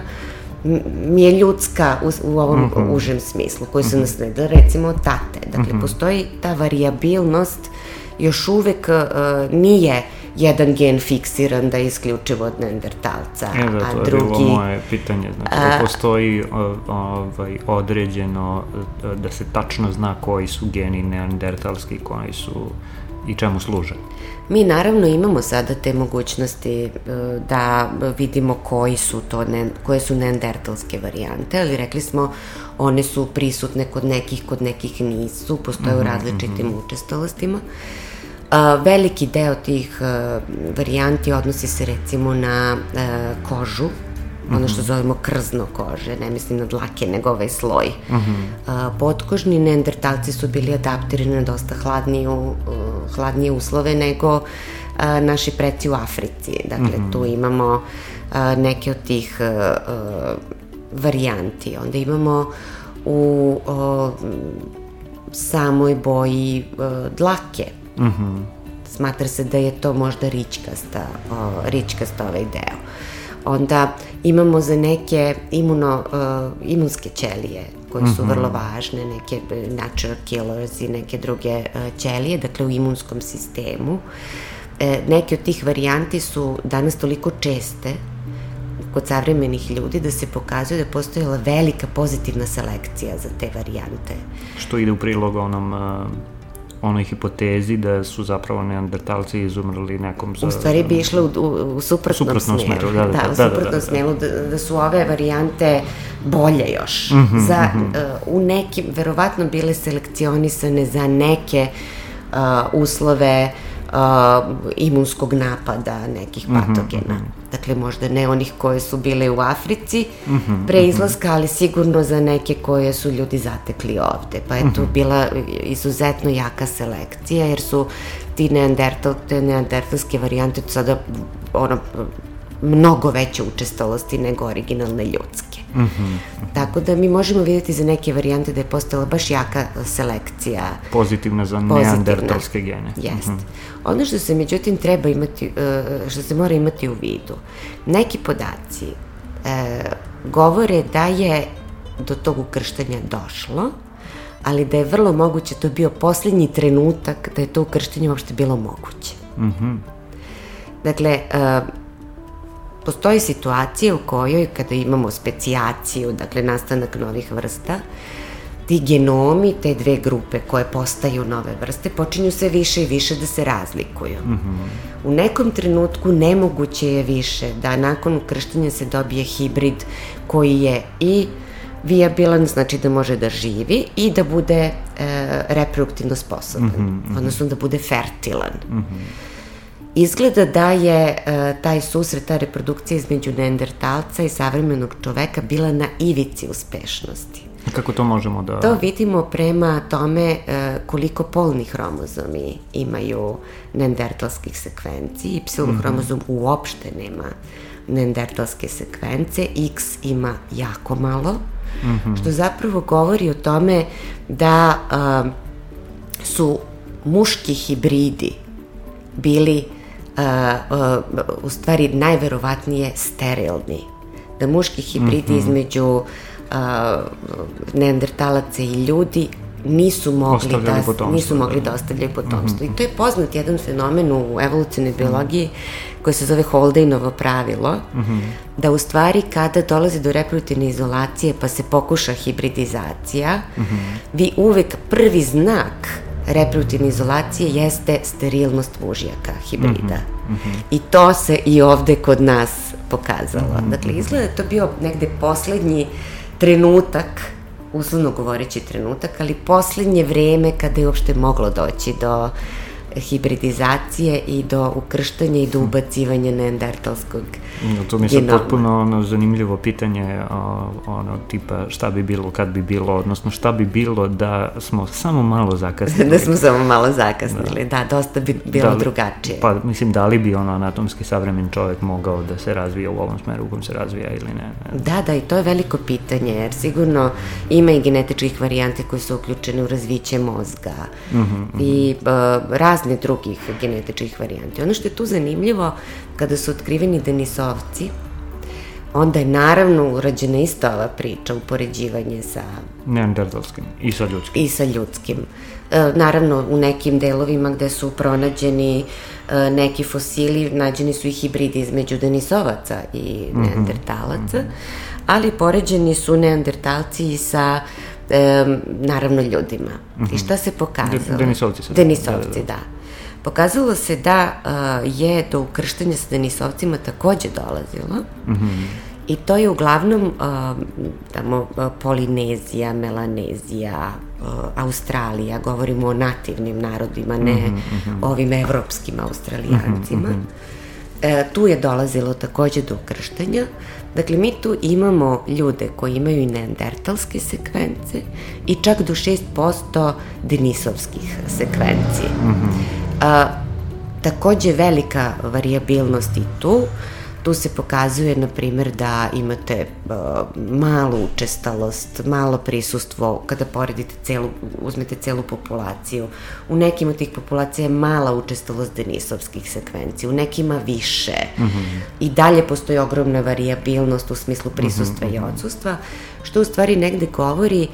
mi je ljudska u, u ovom mm-hmm. užem smislu, koju sam mm-hmm. nasledila recimo od tate. Dakle, mm-hmm. postoji ta variabilnost, još uvek uh, nije jedan gen fiksiran da je isključivo od neandertalca, e, da, a to drugi... je bilo moje pitanje, znači da postoji ovaj, određeno, da se tačno zna koji su geni neandertalski, koji su i čemu služe. Mi naravno imamo sada te mogućnosti da vidimo koji su to, ne, koje su neandertalske varijante, ali rekli smo, one su prisutne kod nekih, kod nekih nisu, postoje mm-hmm, u različitim mm-hmm. učestalostima. Uh, veliki deo tih uh, varijanti odnosi se recimo na uh, kožu, mm-hmm. ono što zovemo krzno kože, ne mislim na dlake, nego ovaj sloj. Mm-hmm. Uh, potkožni neandertalci su bili adaptirani na dosta hladniju, uh, hladnije uslove nego uh, naši preci u Africi. Dakle, mm-hmm. tu imamo uh, neke od tih uh, uh, varijanti. Onda imamo u uh, samoj boji uh, dlake. Mm-hmm. Smatra se da je to možda ričkasta, o, ričkasta ovaj deo. Onda imamo za neke imuno, uh, imunske ćelije koje su mm-hmm. vrlo važne, neke natural killers i neke druge uh, ćelije, dakle u imunskom sistemu. E, neke od tih varijanti su danas toliko česte kod savremenih ljudi da se pokazuje da postojala velika pozitivna selekcija za te varijante. Što ide u prilog onom... Uh... onoj hipotezi da su zapravo neandertalci izumrli nekom... Za, u stvari bi išla u, u, u suprotnom, suprotnom smjeru. smeru. Da, da, da, u suprotnom da, da, da, smjeru, da, da su ove varijante bolje još. Mm -hmm, za, mm -hmm. uh, u nekim, verovatno bile selekcionisane za neke uh, uslove uh, imunskog napada nekih patogena. Mm -hmm. Dakle, možda ne onih koje su bile u Africi mm -hmm, pre izlaska, ali sigurno za neke koje su ljudi zatekli ovde. Pa je tu mm -hmm. bila izuzetno jaka selekcija, jer su ti neandertal, te neandertalske varijante sada ono, mnogo veće učestalosti nego originalne ljudske. Mm -hmm. Tako da mi možemo vidjeti za neke varijante da je postala baš jaka selekcija. Pozitivna za neandertalske gene. Jeste. Mm -hmm. Ono što se međutim treba imati, što se mora imati u vidu, neki podaci e, govore da je do tog ukrštanja došlo, ali da je vrlo moguće to bio posljednji trenutak da je to ukrštanje uopšte bilo moguće. Mm -hmm. Dakle, e, postoji situacija u kojoj kada imamo specijaciju, dakle nastanak novih vrsta, ti genomi, te dve grupe koje postaju nove vrste, počinju sve više i više da se razlikuju. Mm-hmm. U nekom trenutku nemoguće je više da nakon ukrštanja se dobije hibrid koji je i vijabilan, znači da može da živi i da bude e, reproduktivno sposoban, mm-hmm. odnosno da bude fertilan. Mm-hmm. Izgleda da je e, taj susret, ta reprodukcija između neandertalca i savremenog čoveka bila na ivici uspešnosti. Kako to možemo da... To vidimo prema tome e, koliko polni hromozomi imaju neandertalskih sekvenci. Y hromozom mm-hmm. uopšte nema neandertalske sekvence, X ima jako malo, mm-hmm. što zapravo govori o tome da e, su muški hibridi bili Uh, uh, u stvari najverovatnije sterilni. Da muški hibridi mm-hmm. između uh, neandertalaca i ljudi nisu mogli da, nisu mogli da ostavljaju potomstvo. Mm-hmm. I to je poznat jedan fenomen u evolucionoj biologiji koji se zove Holdeinovo pravilo, mm-hmm. da u stvari kada dolazi do reproduktivne izolacije pa se pokuša hibridizacija, mm-hmm. vi uvek prvi znak reproduktivne izolacije jeste sterilnost mužjaka, hibrida. Mm-hmm, mm-hmm. I to se i ovde kod nas pokazalo. Mm-hmm. Dakle, izgleda je to bio negde poslednji trenutak, uslovno govoreći trenutak, ali poslednje vreme kada je uopšte moglo doći do hibridizacije i do ukrštanja i do ubacivanja neandertalskog genoma. To mi je potpuno ono, zanimljivo pitanje, ono, tipa šta bi bilo kad bi bilo, odnosno šta bi bilo da smo samo malo zakasnili. Da smo samo malo zakasnili, da, da dosta bi bilo da, drugačije. Pa, mislim, da li bi ono anatomski savremen čovjek mogao da se razvija u ovom smeru u kom se razvija ili ne? ne? Da, da, i to je veliko pitanje, jer sigurno ima i genetičkih varijante koje su uključene u razviće mozga mm-hmm, mm-hmm. i uh, razne drugih genetičkih varijanti. Ono što je tu zanimljivo, kada su otkriveni Denisovci, onda je naravno urađena ista ova priča, upoređivanje sa... neandertalskim i sa ljudskim. I sa ljudskim. E, naravno, u nekim delovima gde su pronađeni e, neki fosili, nađeni su i hibridi između Denisovaca i mm-hmm. neandertalaca, mm-hmm. ali poređeni su neandertalci i sa e, naravno ljudima. Mm-hmm. I šta se pokazalo? Denisovci se. Denisovci, da. da. da. Pokazalo se da uh, je do ukrštanja sa Denisovcima takođe dolazilo mm-hmm. i to je uglavnom uh, tamo uh, Polinezija, Melanezija, uh, Australija, govorimo o nativnim narodima, ne mm-hmm. ovim evropskim Australijancima. Mm-hmm. E, tu je dolazilo takođe do ukrštanja. Dakle, mi tu imamo ljude koji imaju i neandertalske sekvence i čak do šest posto denisovskih sekvenci. Mm-hmm. A, takođe velika varijabilnost i tu. Tu se pokazuje, na primjer, da imate a, malu učestalost, malo prisustvo kada poredite celu, uzmete celu populaciju. U nekim od tih populacija je mala učestalost denisovskih sekvenci, u nekima više. Mm-hmm. I dalje postoji ogromna varijabilnost u smislu prisustva mm-hmm. i odsustva, što u stvari negde govori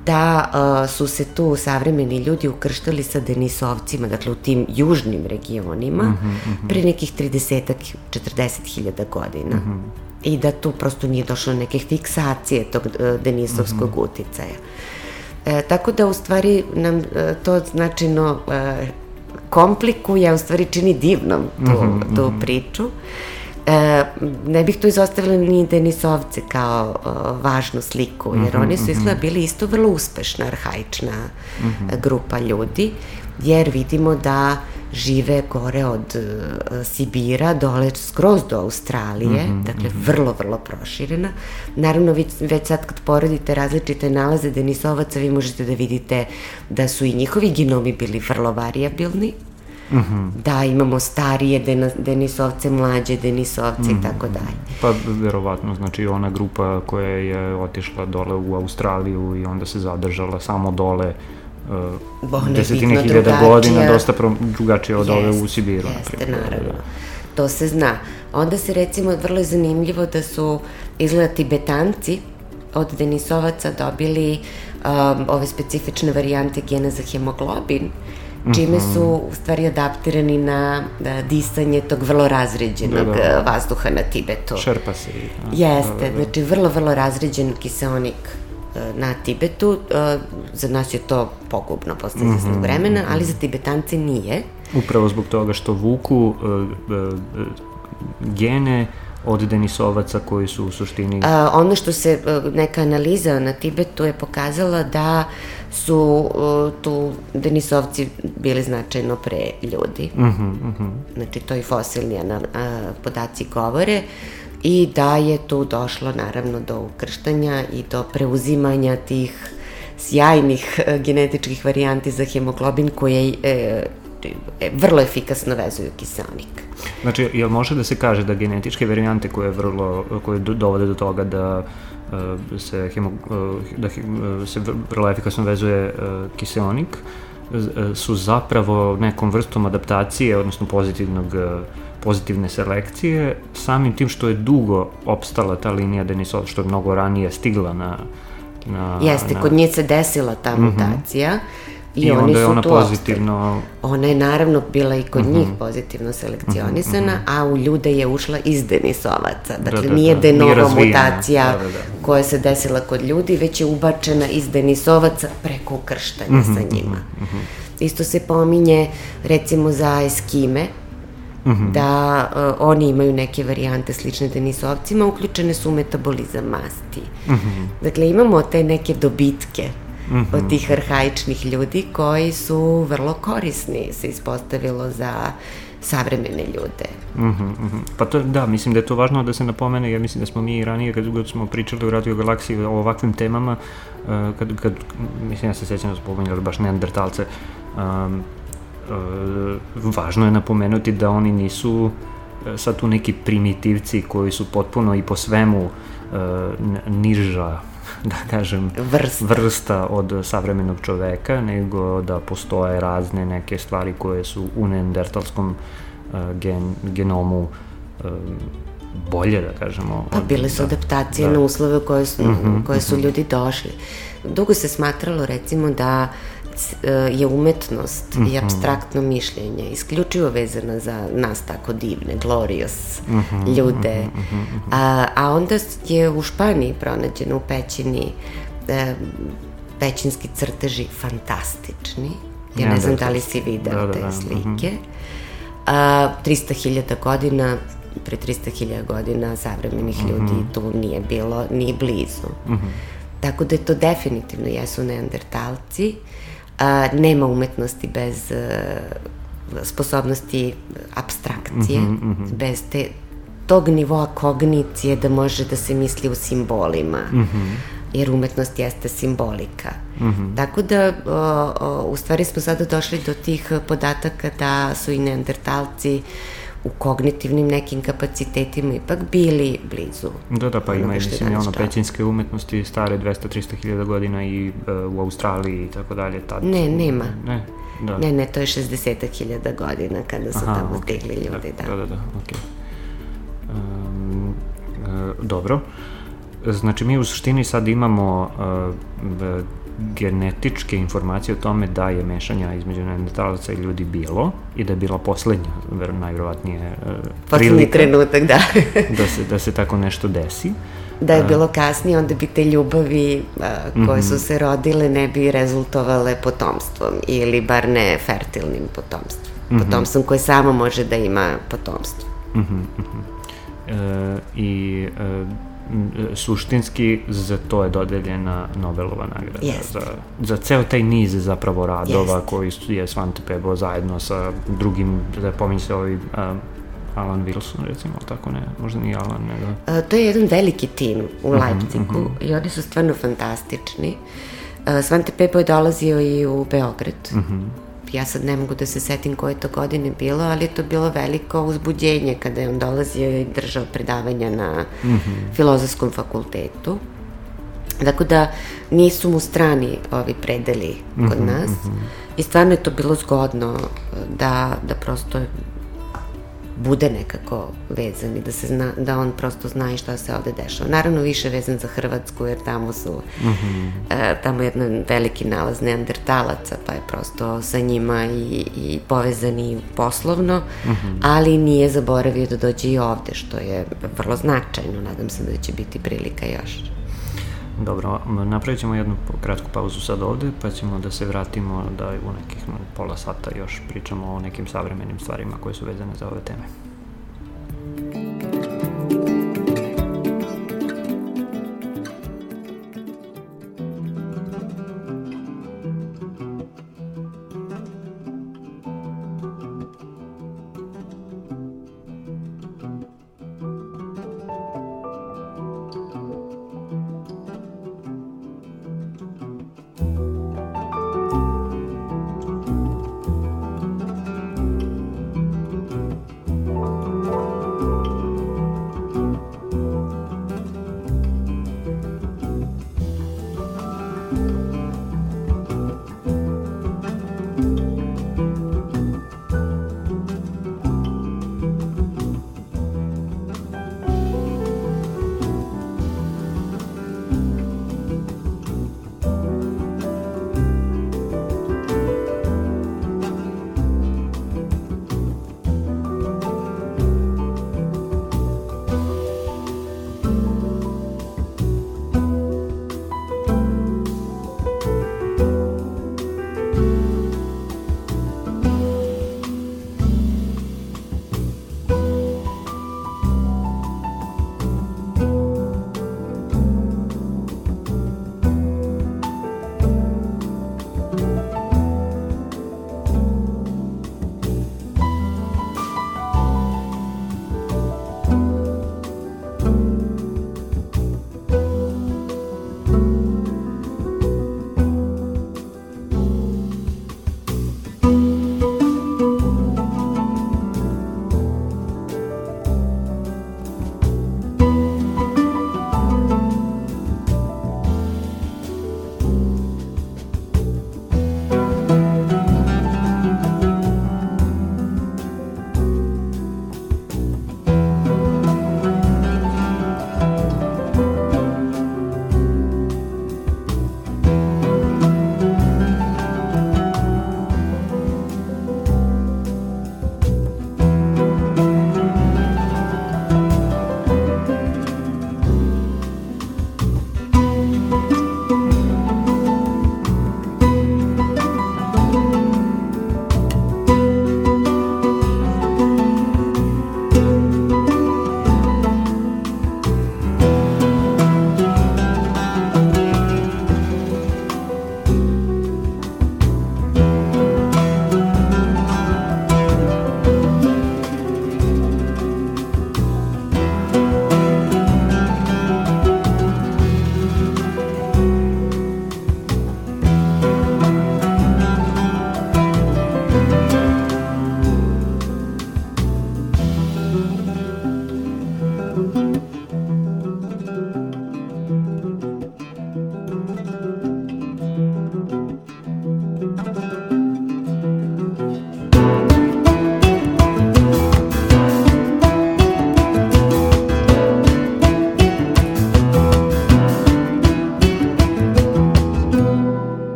da uh, su se tu savremeni ljudi ukrštali sa Denisovcima, dakle u tim južnim regionima, mm-hmm, mm-hmm. pre nekih trideset do četrdeset hiljada godina. Mm-hmm. I da tu prosto nije došlo neke fiksacije tog uh, denisovskog mm-hmm. uticaja. E, tako da u stvari nam e, to značajno e, komplikuje, a u stvari čini divnom tu, mm-hmm, tu mm-hmm. priču. E, ne bih tu izostavila ni Denisovce kao o, važnu sliku, jer mm-hmm, oni su izgleda bili isto vrlo uspešna, arhaična mm-hmm. grupa ljudi, jer vidimo da žive gore od uh, Sibira, dole skroz do Australije, mm-hmm, dakle mm-hmm. vrlo, vrlo proširena. Naravno, vi, već sad kad poredite različite nalaze Denisovaca, vi možete da vidite da su i njihovi genomi bili vrlo varijabilni, mm-hmm. da imamo starije den, Denisovce, mlađe Denisovce mm-hmm. i tako dalje. Pa verovatno, znači ona grupa koja je otišla dole u Australiju i onda se zadržala samo dole Uh, desetine hiljada godina, dosta pro, drugačije od ove u Sibiru. Jeste, naravno. To se zna. Onda se recimo vrlo zanimljivo da su izgleda Tibetanci od Denisovaca dobili um, ove specifične varijante gena za hemoglobin, čime su u stvari adaptirani na da, disanje tog vrlo razređenog da, da. vazduha na Tibetu. Šerpa se. Jeste, da, da, da. Znači vrlo, vrlo razređen kiseonik na Tibetu. Za nas je to pogubno posle izvesnog mm-hmm. vremena, ali za Tibetance nije. Upravo zbog toga što vuku uh, uh, gene od Denisovaca koji su u suštini... A, ono što se, neka analiza na Tibetu je pokazala da su uh, tu Denisovci bili značajno pre ljudi. Mm-hmm, mm-hmm. Znači, to i fosilni a, podaci govore. I da je tu došlo naravno do ukrštanja i do preuzimanja tih sjajnih e, genetičkih varijanti za hemoglobin koje e, e, vrlo efikasno vezuju kiseonik. Znači, jel može da se kaže da genetičke varijante koje, vrlo, koje dovode do toga da e, se, hemo, e, da se vrlo efikasno vezuje e, kiseonik e, su zapravo nekom vrstom adaptacije, odnosno pozitivnog pozitivne selekcije, samim tim što je dugo opstala ta linija Denisova, što je mnogo ranije stigla na... na Jeste, na... kod nje se desila ta mm-hmm. mutacija i, I oni su ona tu pozitivno... Opstali. Ona je naravno bila i kod mm-hmm. njih pozitivno selekcionisana, mm-hmm. a u ljude je ušla iz Denisovaca. Dakle, da, da, nije de novo mutacija da, da, da. koja se desila kod ljudi, već je ubačena iz Denisovaca preko ukrštanja mm-hmm. sa njima. Mm-hmm. Isto se pominje, recimo, za Eskime, Mm-hmm. da uh, oni imaju neke varijante slične Denisovcima, uključene su u metabolizam masti. Mm-hmm. Dakle, imamo te neke dobitke mm-hmm. od tih arhaičnih ljudi koji su vrlo korisni, se ispostavilo za savremene ljude. Mm-hmm, mm-hmm. Pa to, da, mislim da je to važno da se napomene, ja mislim da smo mi ranije, kad god smo pričali u Radio Galaksiji o ovakvim temama, uh, kad, kad, mislim, ja se sjećam da smo pomenjali baš neandertalce, um, Uh, važno je napomenuti da oni nisu uh, sad tu neki primitivci koji su potpuno i po svemu uh, niža, da kažem, vrsta. vrsta od savremenog čoveka, nego da postoje razne neke stvari koje su u neandertalskom uh, gen, genomu uh, bolje, da kažemo. Pa bile su da, adaptacije da. na uslove u koje su, mm-hmm, koje su mm-hmm. ljudi došli. Dugo se smatralo, recimo, da je umetnost mm-hmm. i apstraktno mišljenje isključivo vezana za nas tako divne, glorious mm-hmm, ljude. Mm-hmm. A, a onda je u Španiji pronađeno u pećini e, pećinski crteži fantastični. Ja, ja ne znam da, da li si video da, te da, slike. Mm-hmm. A, trista hiljada godina, pre trista hiljada godina savremenih mm-hmm. ljudi tu nije bilo ni blizu. Mm-hmm. Tako da je to definitivno jesu neandertalci. A, nema umetnosti bez uh, sposobnosti apstrakcije, mm-hmm, mm-hmm. bez te, tog nivoa kognicije da može da se misli u simbolima, mm-hmm. jer umetnost jeste simbolika. Mm-hmm. Tako da, o, o, u stvari smo sada došli do tih podataka da su i neandertalci u kognitivnim nekim kapacitetima ipak bili blizu. Da, da, pa ima i mislim ono pećinske umetnosti stare dvesta do trista hiljada godina i uh, u Australiji i tako dalje. Tad ne, nema. Ne, da. Ne, ne, to je šezdeset hiljada godina kada su Aha, tamo okay. stigli ljudi. Da, da, da, da, okej. Okay. Um, uh, dobro. Znači, mi u suštini sad imamo uh, genetičke informacije o tome da je mešanja između neandertalaca i ljudi bilo i da je bila poslednja, najvjerovatnije, uh, poslednji trenutak, da. da, se, da se tako nešto desi. Da je bilo kasnije, onda bi te ljubavi a, koje su se rodile ne bi rezultovale potomstvom ili bar ne fertilnim potomstvom. Potomstvom koje samo može da ima potomstvo. E, I e, suštinski za to je dodeljena Nobelova nagrada. Yes. Za, za ceo taj niz zapravo radova yes. koji je Svante Pebo zajedno sa drugim, da pominje se ovaj um, Alan Wilson, recimo, tako ne, možda nije Alan, nego... A, to je jedan veliki tim u Leipzigu uh-huh, uh-huh. i oni su stvarno fantastični. A, Svante Pebo je dolazio i u Beograd. Uh-huh. Ja sad ne mogu da se setim koje to godine bilo, ali je to bilo veliko uzbuđenje kada je on dolazio i držao predavanja na mm-hmm. Filozofskom fakultetu. Tako da nisu mu strani ovi predeli kod mm-hmm, nas mm-hmm. i stvarno je to bilo zgodno da, da prosto bude nekako vezan i da, se zna, da on prosto zna i šta se ovde dešava. Naravno više vezan za Hrvatsku jer tamo su mm-hmm. e, tamo je jedan veliki nalaz neandertalaca pa je prosto sa njima i, i povezani poslovno, mm-hmm. ali nije zaboravio da dođe i ovde što je vrlo značajno. Nadam se da će biti prilika još. Dobro, napravit ćemo jednu kratku pauzu sad ovde, pa ćemo da se vratimo da u nekih pola sata još pričamo o nekim savremenim stvarima koje su vezane za ove teme.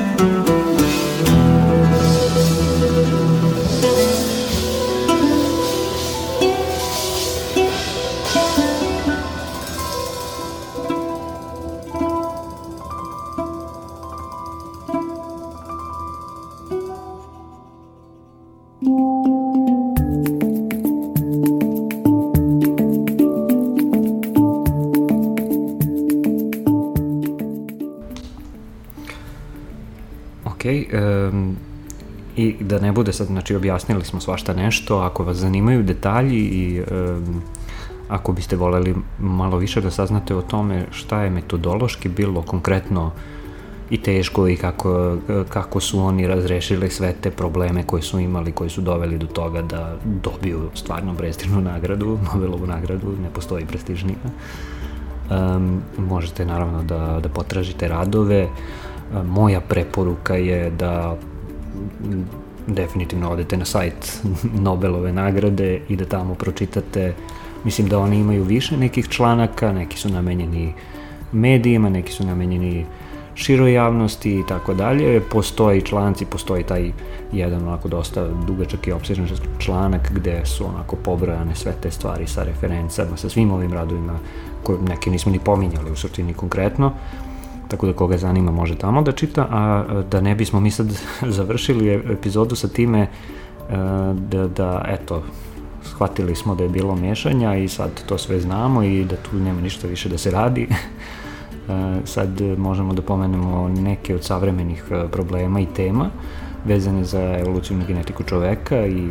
Um, i da ne bude sad, znači objasnili smo svašta nešto, ako vas zanimaju detalji i um, ako biste voleli malo više da saznate o tome šta je metodološki bilo konkretno i teško i kako, kako su oni razrešili sve te probleme koje su imali, koji su doveli do toga da dobiju stvarno prestižnu nagradu, Nobelovu nagradu, ne postoji prestižnija. Um, možete naravno da, da potražite radove. Moja preporuka je da definitivno odete na sajt Nobelove nagrade i da tamo pročitate. Mislim da oni imaju više nekih članaka, neki su namenjeni medijima, neki su namenjeni široj javnosti i tako dalje. Postoji članci, postoji taj jedan onako dosta dugačak i opsežan članak gde su onako pobrojane sve te stvari sa referencama, sa svim ovim radovima koje neke nismo ni pominjali u suštini konkretno. Tako da koga zanima može tamo da čita, a da ne bismo mi sad završili epizodu sa time da, da eto, shvatili smo da je bilo mešanja i sad to sve znamo i da tu nema ništa više da se radi. Sad možemo da pomenemo neke od savremenih problema i tema vezane za evolucijnu genetiku čoveka i,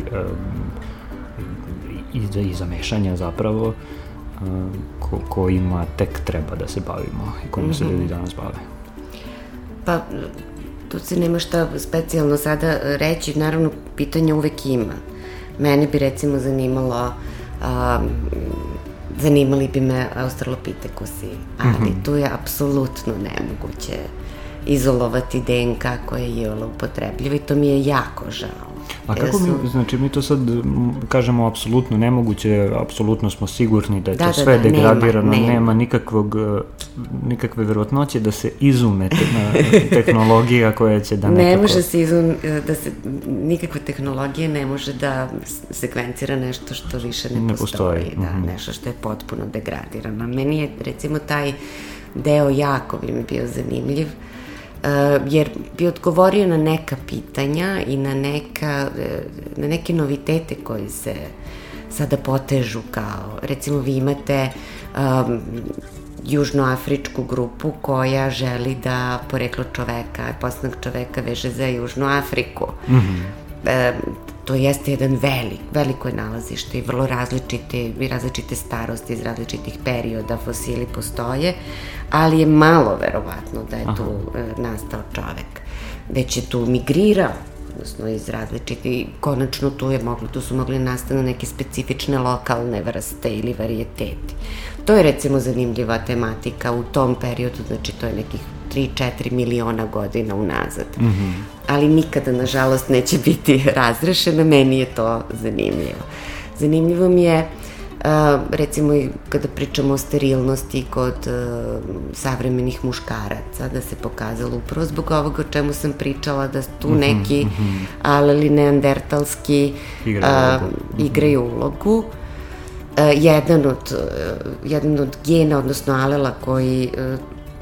i, za, i za mešanja zapravo ko, kojima tek treba da se bavimo i kojima se ljudi danas bave. Pa, tu se nema šta specijalno sada reći, naravno pitanja uvek ima. Mene bi recimo zanimalo, a, zanimali bi me australopitekusi, ali mm-hmm. tu je apsolutno nemoguće izolovati D N K koja je iole upotrebljiva i to mi je jako žao. A kako mi, znači mi to sad kažemo apsolutno nemoguće, apsolutno smo sigurni da je da, to da, sve da, degradirano, nema, nema. nema nikakvog, nikakve verovatnoće da se izume tehnologija koja će da nekako... Ne može se izum, da se, nikakva tehnologija ne može da sekvencira nešto što više ne, ne postoji, postoji. Da, mm-hmm. nešto što je potpuno degradirano. Meni je recimo taj deo jako bi mi bio zanimljiv, Uh, jer bi odgovorio na neka pitanja i na, neka, na neke novitete koji se sada potežu kao, recimo vi imate um, južnoafričku grupu koja želi da poreklo čoveka, postanak čoveka veže za Južnu Afriku. Mm-hmm. Uh, to jeste jedan velik, veliko je nalazište i vrlo različite, i različite starosti iz različitih perioda, fosili postoje, ali je malo verovatno da je Aha. tu e, nastao čovek. Već je tu migrirao, odnosno iz različitih, konačno tu je moglo, tu su mogli nastanu neke specifične lokalne vrste ili varijeteti. To je recimo zanimljiva tematika u tom periodu, znači to je nekih tri do četiri miliona godina unazad. Mm-hmm. Ali nikada, nažalost, neće biti razrešena, meni je to zanimljivo. Zanimljivo mi je, uh, recimo, kada pričamo o sterilnosti kod uh, savremenih muškaraca, da se pokazalo upravo zbog ovoga o čemu sam pričala, da tu mm-hmm, neki mm-hmm. aleli neandertalski igraju uh, ulogu. Igraju ulogu. Uh, jedan, od, uh, jedan od gena, odnosno alela koji uh,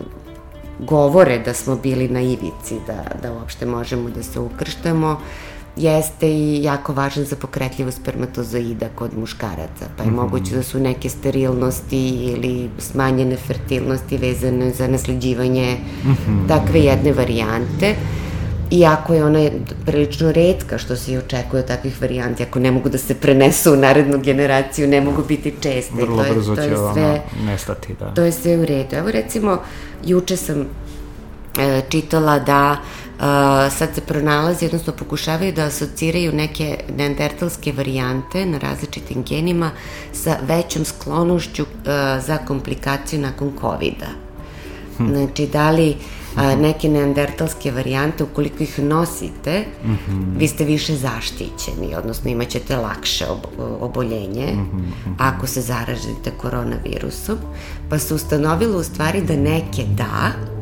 govore da smo bili na ivici, da, da uopšte možemo da se ukrštamo, jeste i jako važan za pokretljivost spermatozoida kod muškaraca, pa je mm-hmm. moguće da su neke sterilnosti ili smanjene fertilnosti vezane za nasleđivanje mm-hmm. takve jedne varijante. Iako je ona prilično retka što se i očekuje od takvih varijanti, ako ne mogu da se prenesu u narednu generaciju, ne mogu biti česte. Vrlo to je, brzo to će je ono sve, nestati, da. To je sve u redu. Evo recimo, juče sam e, čitala da e, sad se pronalazi, odnosno pokušavaju da asociraju neke neandertalske varijante na različitim genima sa većom sklonošću e, za komplikaciju nakon kovida. Hm. Znači, da li a, neke neandertalske varijante, ukoliko ih nosite, mm-hmm. vi ste više zaštićeni, odnosno imat ćete lakše ob- oboljenje mm-hmm. ako se zaražite koronavirusom, pa su ustanovili u stvari da neke da,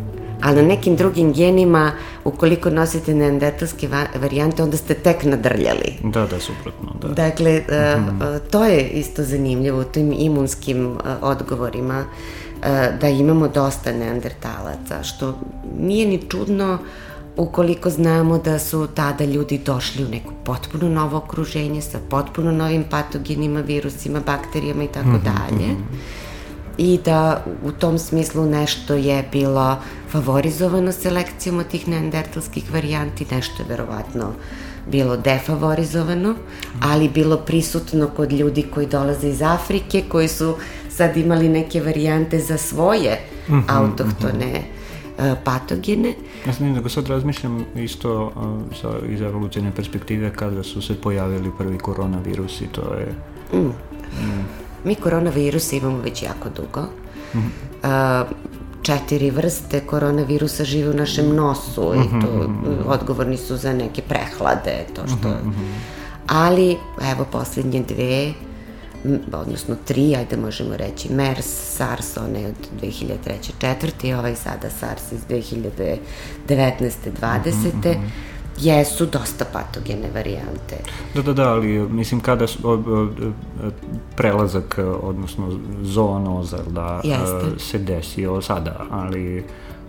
ali na nekim drugim genima, ukoliko nosite neandertalske varijante, onda ste tek nadrljali. Da, da, suprotno, da. Dakle, mm-hmm. to je isto zanimljivo u tim imunskim odgovorima, da imamo dosta neandertalaca, što nije ni čudno ukoliko znamo da su tada ljudi došli u neko potpuno novo okruženje sa potpuno novim patogenima, virusima, bakterijama i tako dalje. I da u tom smislu nešto je bilo favorizovano selekcijom od tih neandertalskih varijanti, nešto je verovatno bilo defavorizovano, ali bilo prisutno kod ljudi koji dolaze iz Afrike, koji su sad imali neke varijante za svoje mm-hmm, autohtone mm-hmm. patogene. Ja sam nego sad razmišljam isto uh, sa, iz evolucijne perspektive kada su se pojavili prvi koronavirusi, to je... Mm. Mm. Mi koronaviruse imamo već jako dugo. Mm-hmm. Uh, četiri vrste koronavirusa žive u našem nosu mm-hmm. i to odgovorni su za neke prehlade, to što... Mm-hmm. Ali, evo, poslednje dve, odnosno tri, ajde možemo reći, MERS, SARS, one od dve hiljade treće četvrte i ovaj sada SARS iz dve hiljade devetnaeste dvadesete Mm-hmm. jesu dosta patogene varijante. Da, da, da, ali mislim kada su, o, o, prelazak, odnosno zoonoza, da, se desio sada, ali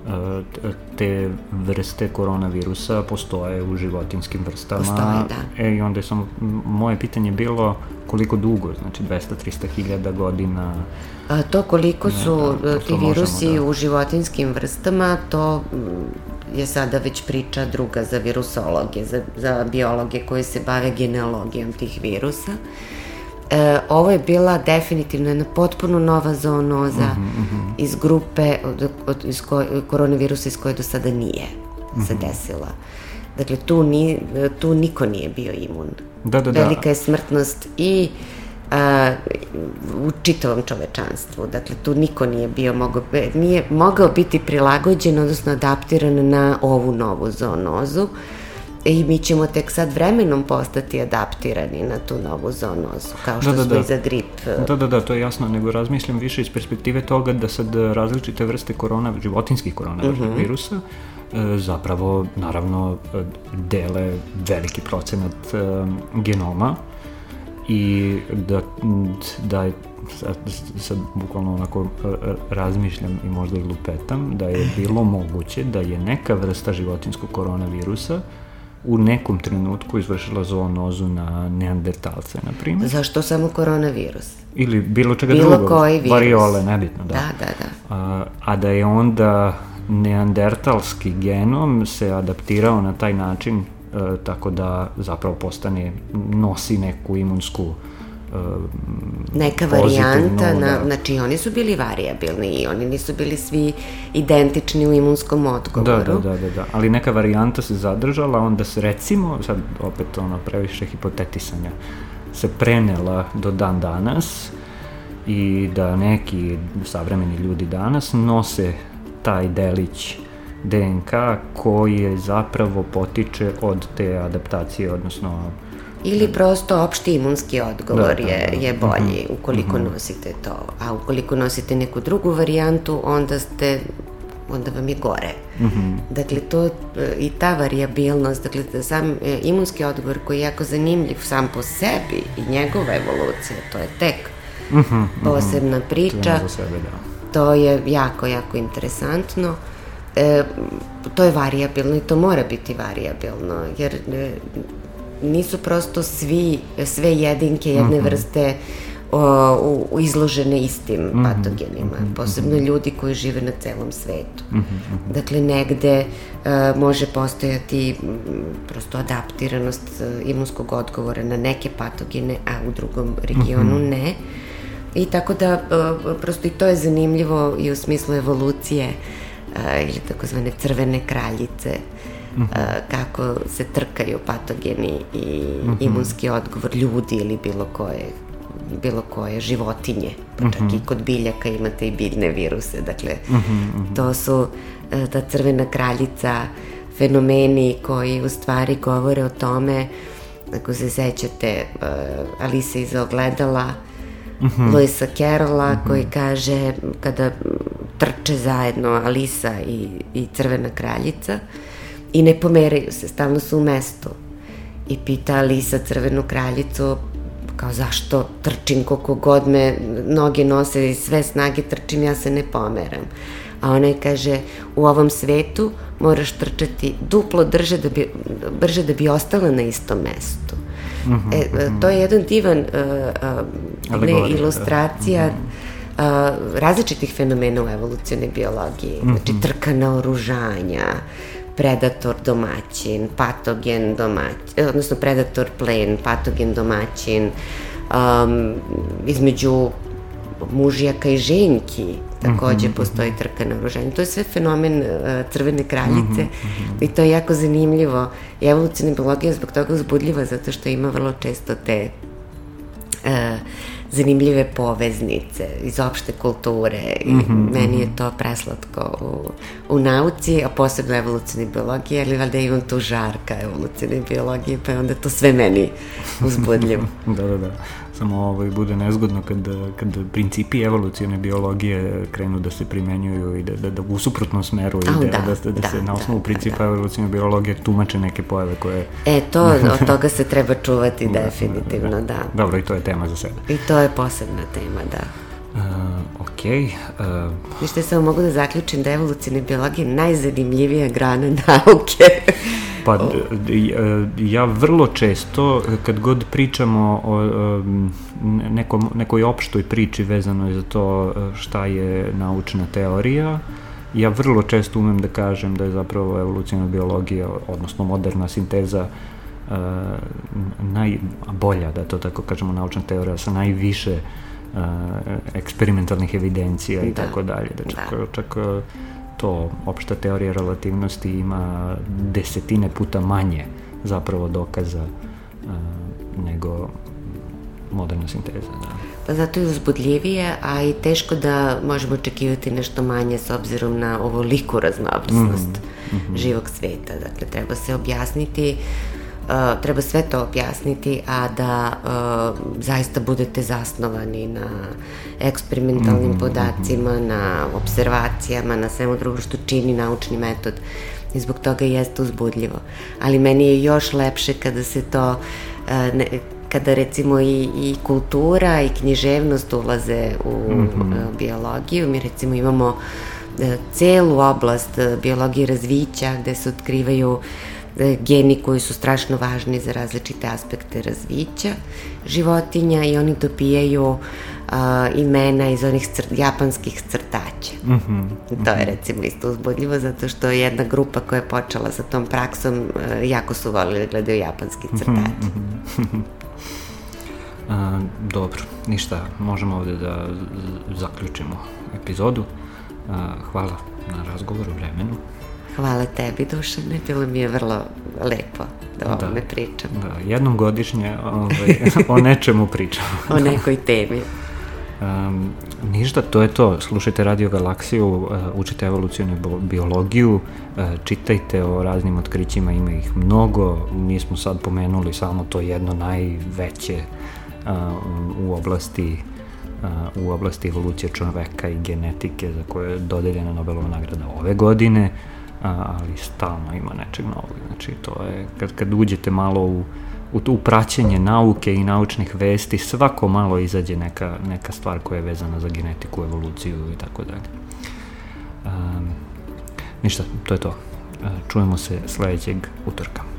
te vrste koronavirusa postoje u životinjskim vrstama. Postoje, da. E, i onda je samo, moje pitanje bilo koliko dugo, znači dvesta do trista hiljada godina. A, to koliko su ne, da, ti virusi možemo, da. U životinskim vrstama, to je sada već priča druga za virusologe, za, za biologe koji se bave genealogijom tih virusa. E, ovo je bila definitivno jedna potpuno nova zoonoza mm-hmm, mm-hmm. iz grupe od, od, iz ko, koronavirusa iz koje do sada nije mm-hmm. se desila. Dakle, tu, ni, tu niko nije bio imun. Da, da, da. Velika je smrtnost i a, u čitavom čovečanstvu. Dakle, tu niko nije bio mogao, nije mogao biti prilagođen, odnosno adaptiran na ovu novu zoonozu. I mi ćemo tek sad vremenom postati adaptirani na tu novu zoonozu, kao što da, da, smo da. i za grip. Da, da, da, to je jasno, nego razmišljam više iz perspektive toga da sad različite vrste korona, životinskih koronavirusa mm-hmm. zapravo, naravno, dele veliki procenat genoma i da, da je sad, sad bukvalno onako razmišljam i možda i lupetam, da je bilo moguće da je neka vrsta životinskog koronavirusa u nekom trenutku izvršila zoonozu na neandertalce, na primjer. Zašto samo koronavirus? Ili bilo čega bilo drugog. Bilo koji virus. Variole, nebitno, da. Da, da, da. A, a da je onda neandertalski genom se adaptirao na taj način e, tako da zapravo postane, nosi neku imunsku neka varijanta, na, znači oni su bili varijabilni i oni nisu bili svi identični u imunskom odgovoru. Da, da, da, da, da. Ali neka varijanta se zadržala, onda se recimo, sad opet ono previše hipotetisanja, se prenela do dan danas i da neki savremeni ljudi danas nose taj delić D N K koji je zapravo potiče od te adaptacije, odnosno ili prosto opšti imunski odgovor da, je, da, da. je bolji mm-hmm. ukoliko mm-hmm. nosite to, a ukoliko nosite neku drugu varijantu, onda ste, onda vam je gore. Mm-hmm. Dakle, to i ta varijabilnost, dakle, sam imunski odgovor koji je jako zanimljiv sam po sebi i njegova evolucija, to je tek mm-hmm. posebna priča. To, sebe, da. To je jako, jako interesantno. E, to je varijabilno i to mora biti varijabilno, jer e, nisu prosto svi, sve jedinke jedne mm-hmm. vrste o, u, izložene istim mm-hmm. patogenima, mm-hmm. posebno ljudi koji žive na celom svetu. Mm-hmm. Dakle, negde uh, može postojati m, prosto adaptiranost uh, imunskog odgovora na neke patogene, a u drugom regionu mm-hmm. ne. I tako da, uh, prosto i to je zanimljivo i u smislu evolucije uh, ili takozvane crvene kraljice, Uh, kako se trkaju patogeni i mm-hmm. imunski odgovor ljudi ili bilo koje, bilo koje životinje, pa čak mm-hmm. i kod biljaka imate i biljne viruse, dakle mm-hmm. to su uh, ta crvena kraljica, fenomeni koji u stvari govore o tome, ako se sećate uh, Alise iz ogledala, mm-hmm. Lewisa Carrolla mm-hmm. koji kaže kada trče trče zajedno Alisa i, i Crvena kraljica i ne pomeraju se, stalno su u mestu. I pita Alisa Crvenu kraljicu, kao zašto trčim koliko god me noge nose i sve snage trčim, ja se ne pomeram. A ona je kaže, u ovom svetu moraš trčati duplo drže da bi, brže da bi ostala na istom mestu. Mm-hmm, e, mm-hmm. To je jedan divan uh, uh, ne, ilustracija mm-hmm. uh, različitih fenomena u evolucionoj biologiji. Mm-hmm. Znači trka naoružanja, predator domaćin, patogen domaćin, odnosno predator plen, patogen domaćin, um, između mužjaka i ženki takođe mm-hmm. postoji trka naoružanja. To je sve fenomen uh, Crvene kraljice mm-hmm. i to je jako zanimljivo. I evolucionalna biologija je zbog toga uzbudljiva zato što ima vrlo često te uh, zanimljive poveznice iz opšte kulture i mm-hmm. meni je to preslatko u, u nauci, a posebno evolucionalne biologije, ali valjda imam tu žarka evolucionalne biologije, pa je onda to sve meni uzbudljivo. Da, da, da. Samo ovaj, bude nezgodno kad, kad principi evolucione biologije krenu da se primenjuju i da, da, da u suprotnom smeru ide, da, da, da, da, da se na osnovu da, principa da. evolucione biologije tumače neke pojave koje... E, to, od toga se treba čuvati da, definitivno, da, da. da. Dobro, i to je tema za sebe. I to je posebna tema, da. Uh, ok. Uh... I što samo mogu da zaključim da evolucione biologije je najzanimljivija grana nauke. Pa ja vrlo često, kad god pričamo o nekom, nekoj opštoj priči vezanoj za to šta je naučna teorija, ja vrlo često umem da kažem da je zapravo evoluciona biologija, odnosno moderna sinteza, najbolja, da to tako kažemo, naučna teorija sa najviše eksperimentalnih evidencija i da. tako dalje. Da čak, da. čak to opšta teorija relativnosti ima desetine puta manje zapravo dokaza uh, nego moderna sinteza. Da. Pa zato je uzbudljivije, a i teško da možemo očekivati nešto manje s obzirom na ovoliku raznovrsnost mm-hmm. živog sveta. Dakle, treba se objasniti, uh, treba sve to objasniti, a da uh, zaista budete zasnovani na eksperimentalnim mm-hmm. podacima, na observacijama, na svemu drugo što čini naučni metod. I zbog toga jeste uzbudljivo. Ali meni je još lepše kada se to, uh, ne, kada recimo i, i kultura i književnost ulaze u mm-hmm. uh, biologiju. Mi recimo imamo uh, celu oblast uh, biologije razvića gde se otkrivaju geni koji su strašno važni za različite aspekte razvića životinja i oni dobijaju uh, imena iz onih cr- japanskih crtaća. Mm-hmm. To je recimo isto uzbudljivo zato što jedna grupa koja je počela sa tom praksom uh, jako su volili da gledaju japanski crtač. Mm-hmm. uh, dobro, ništa, možemo ovde da z- zaključimo epizodu. Uh, hvala na razgovoru, vremenu. Hvala tebi, Dušane, bilo mi je vrlo lepo da o ovome pričam. Da, jednom godišnje ovaj, o nečemu pričam. O nekoj temi. Um, ništa, to je to. Slušajte Radio Galaksiju, uh, učite evolucionu biologiju, uh, čitajte o raznim otkrićima, ima ih mnogo. Mi smo sad pomenuli samo to jedno najveće uh, u oblasti uh, u oblasti evolucije čoveka i genetike za koje je dodeljena Nobelova nagrada ove godine. Ali stalno ima nečeg novog. Znači, to je, kad, kad uđete malo u, u, u praćenje nauke i naučnih vesti, svako malo izađe neka, neka stvar koja je vezana za genetiku, evoluciju i tako dalje. Um, ništa, to je to. Čujemo se sledećeg utorka.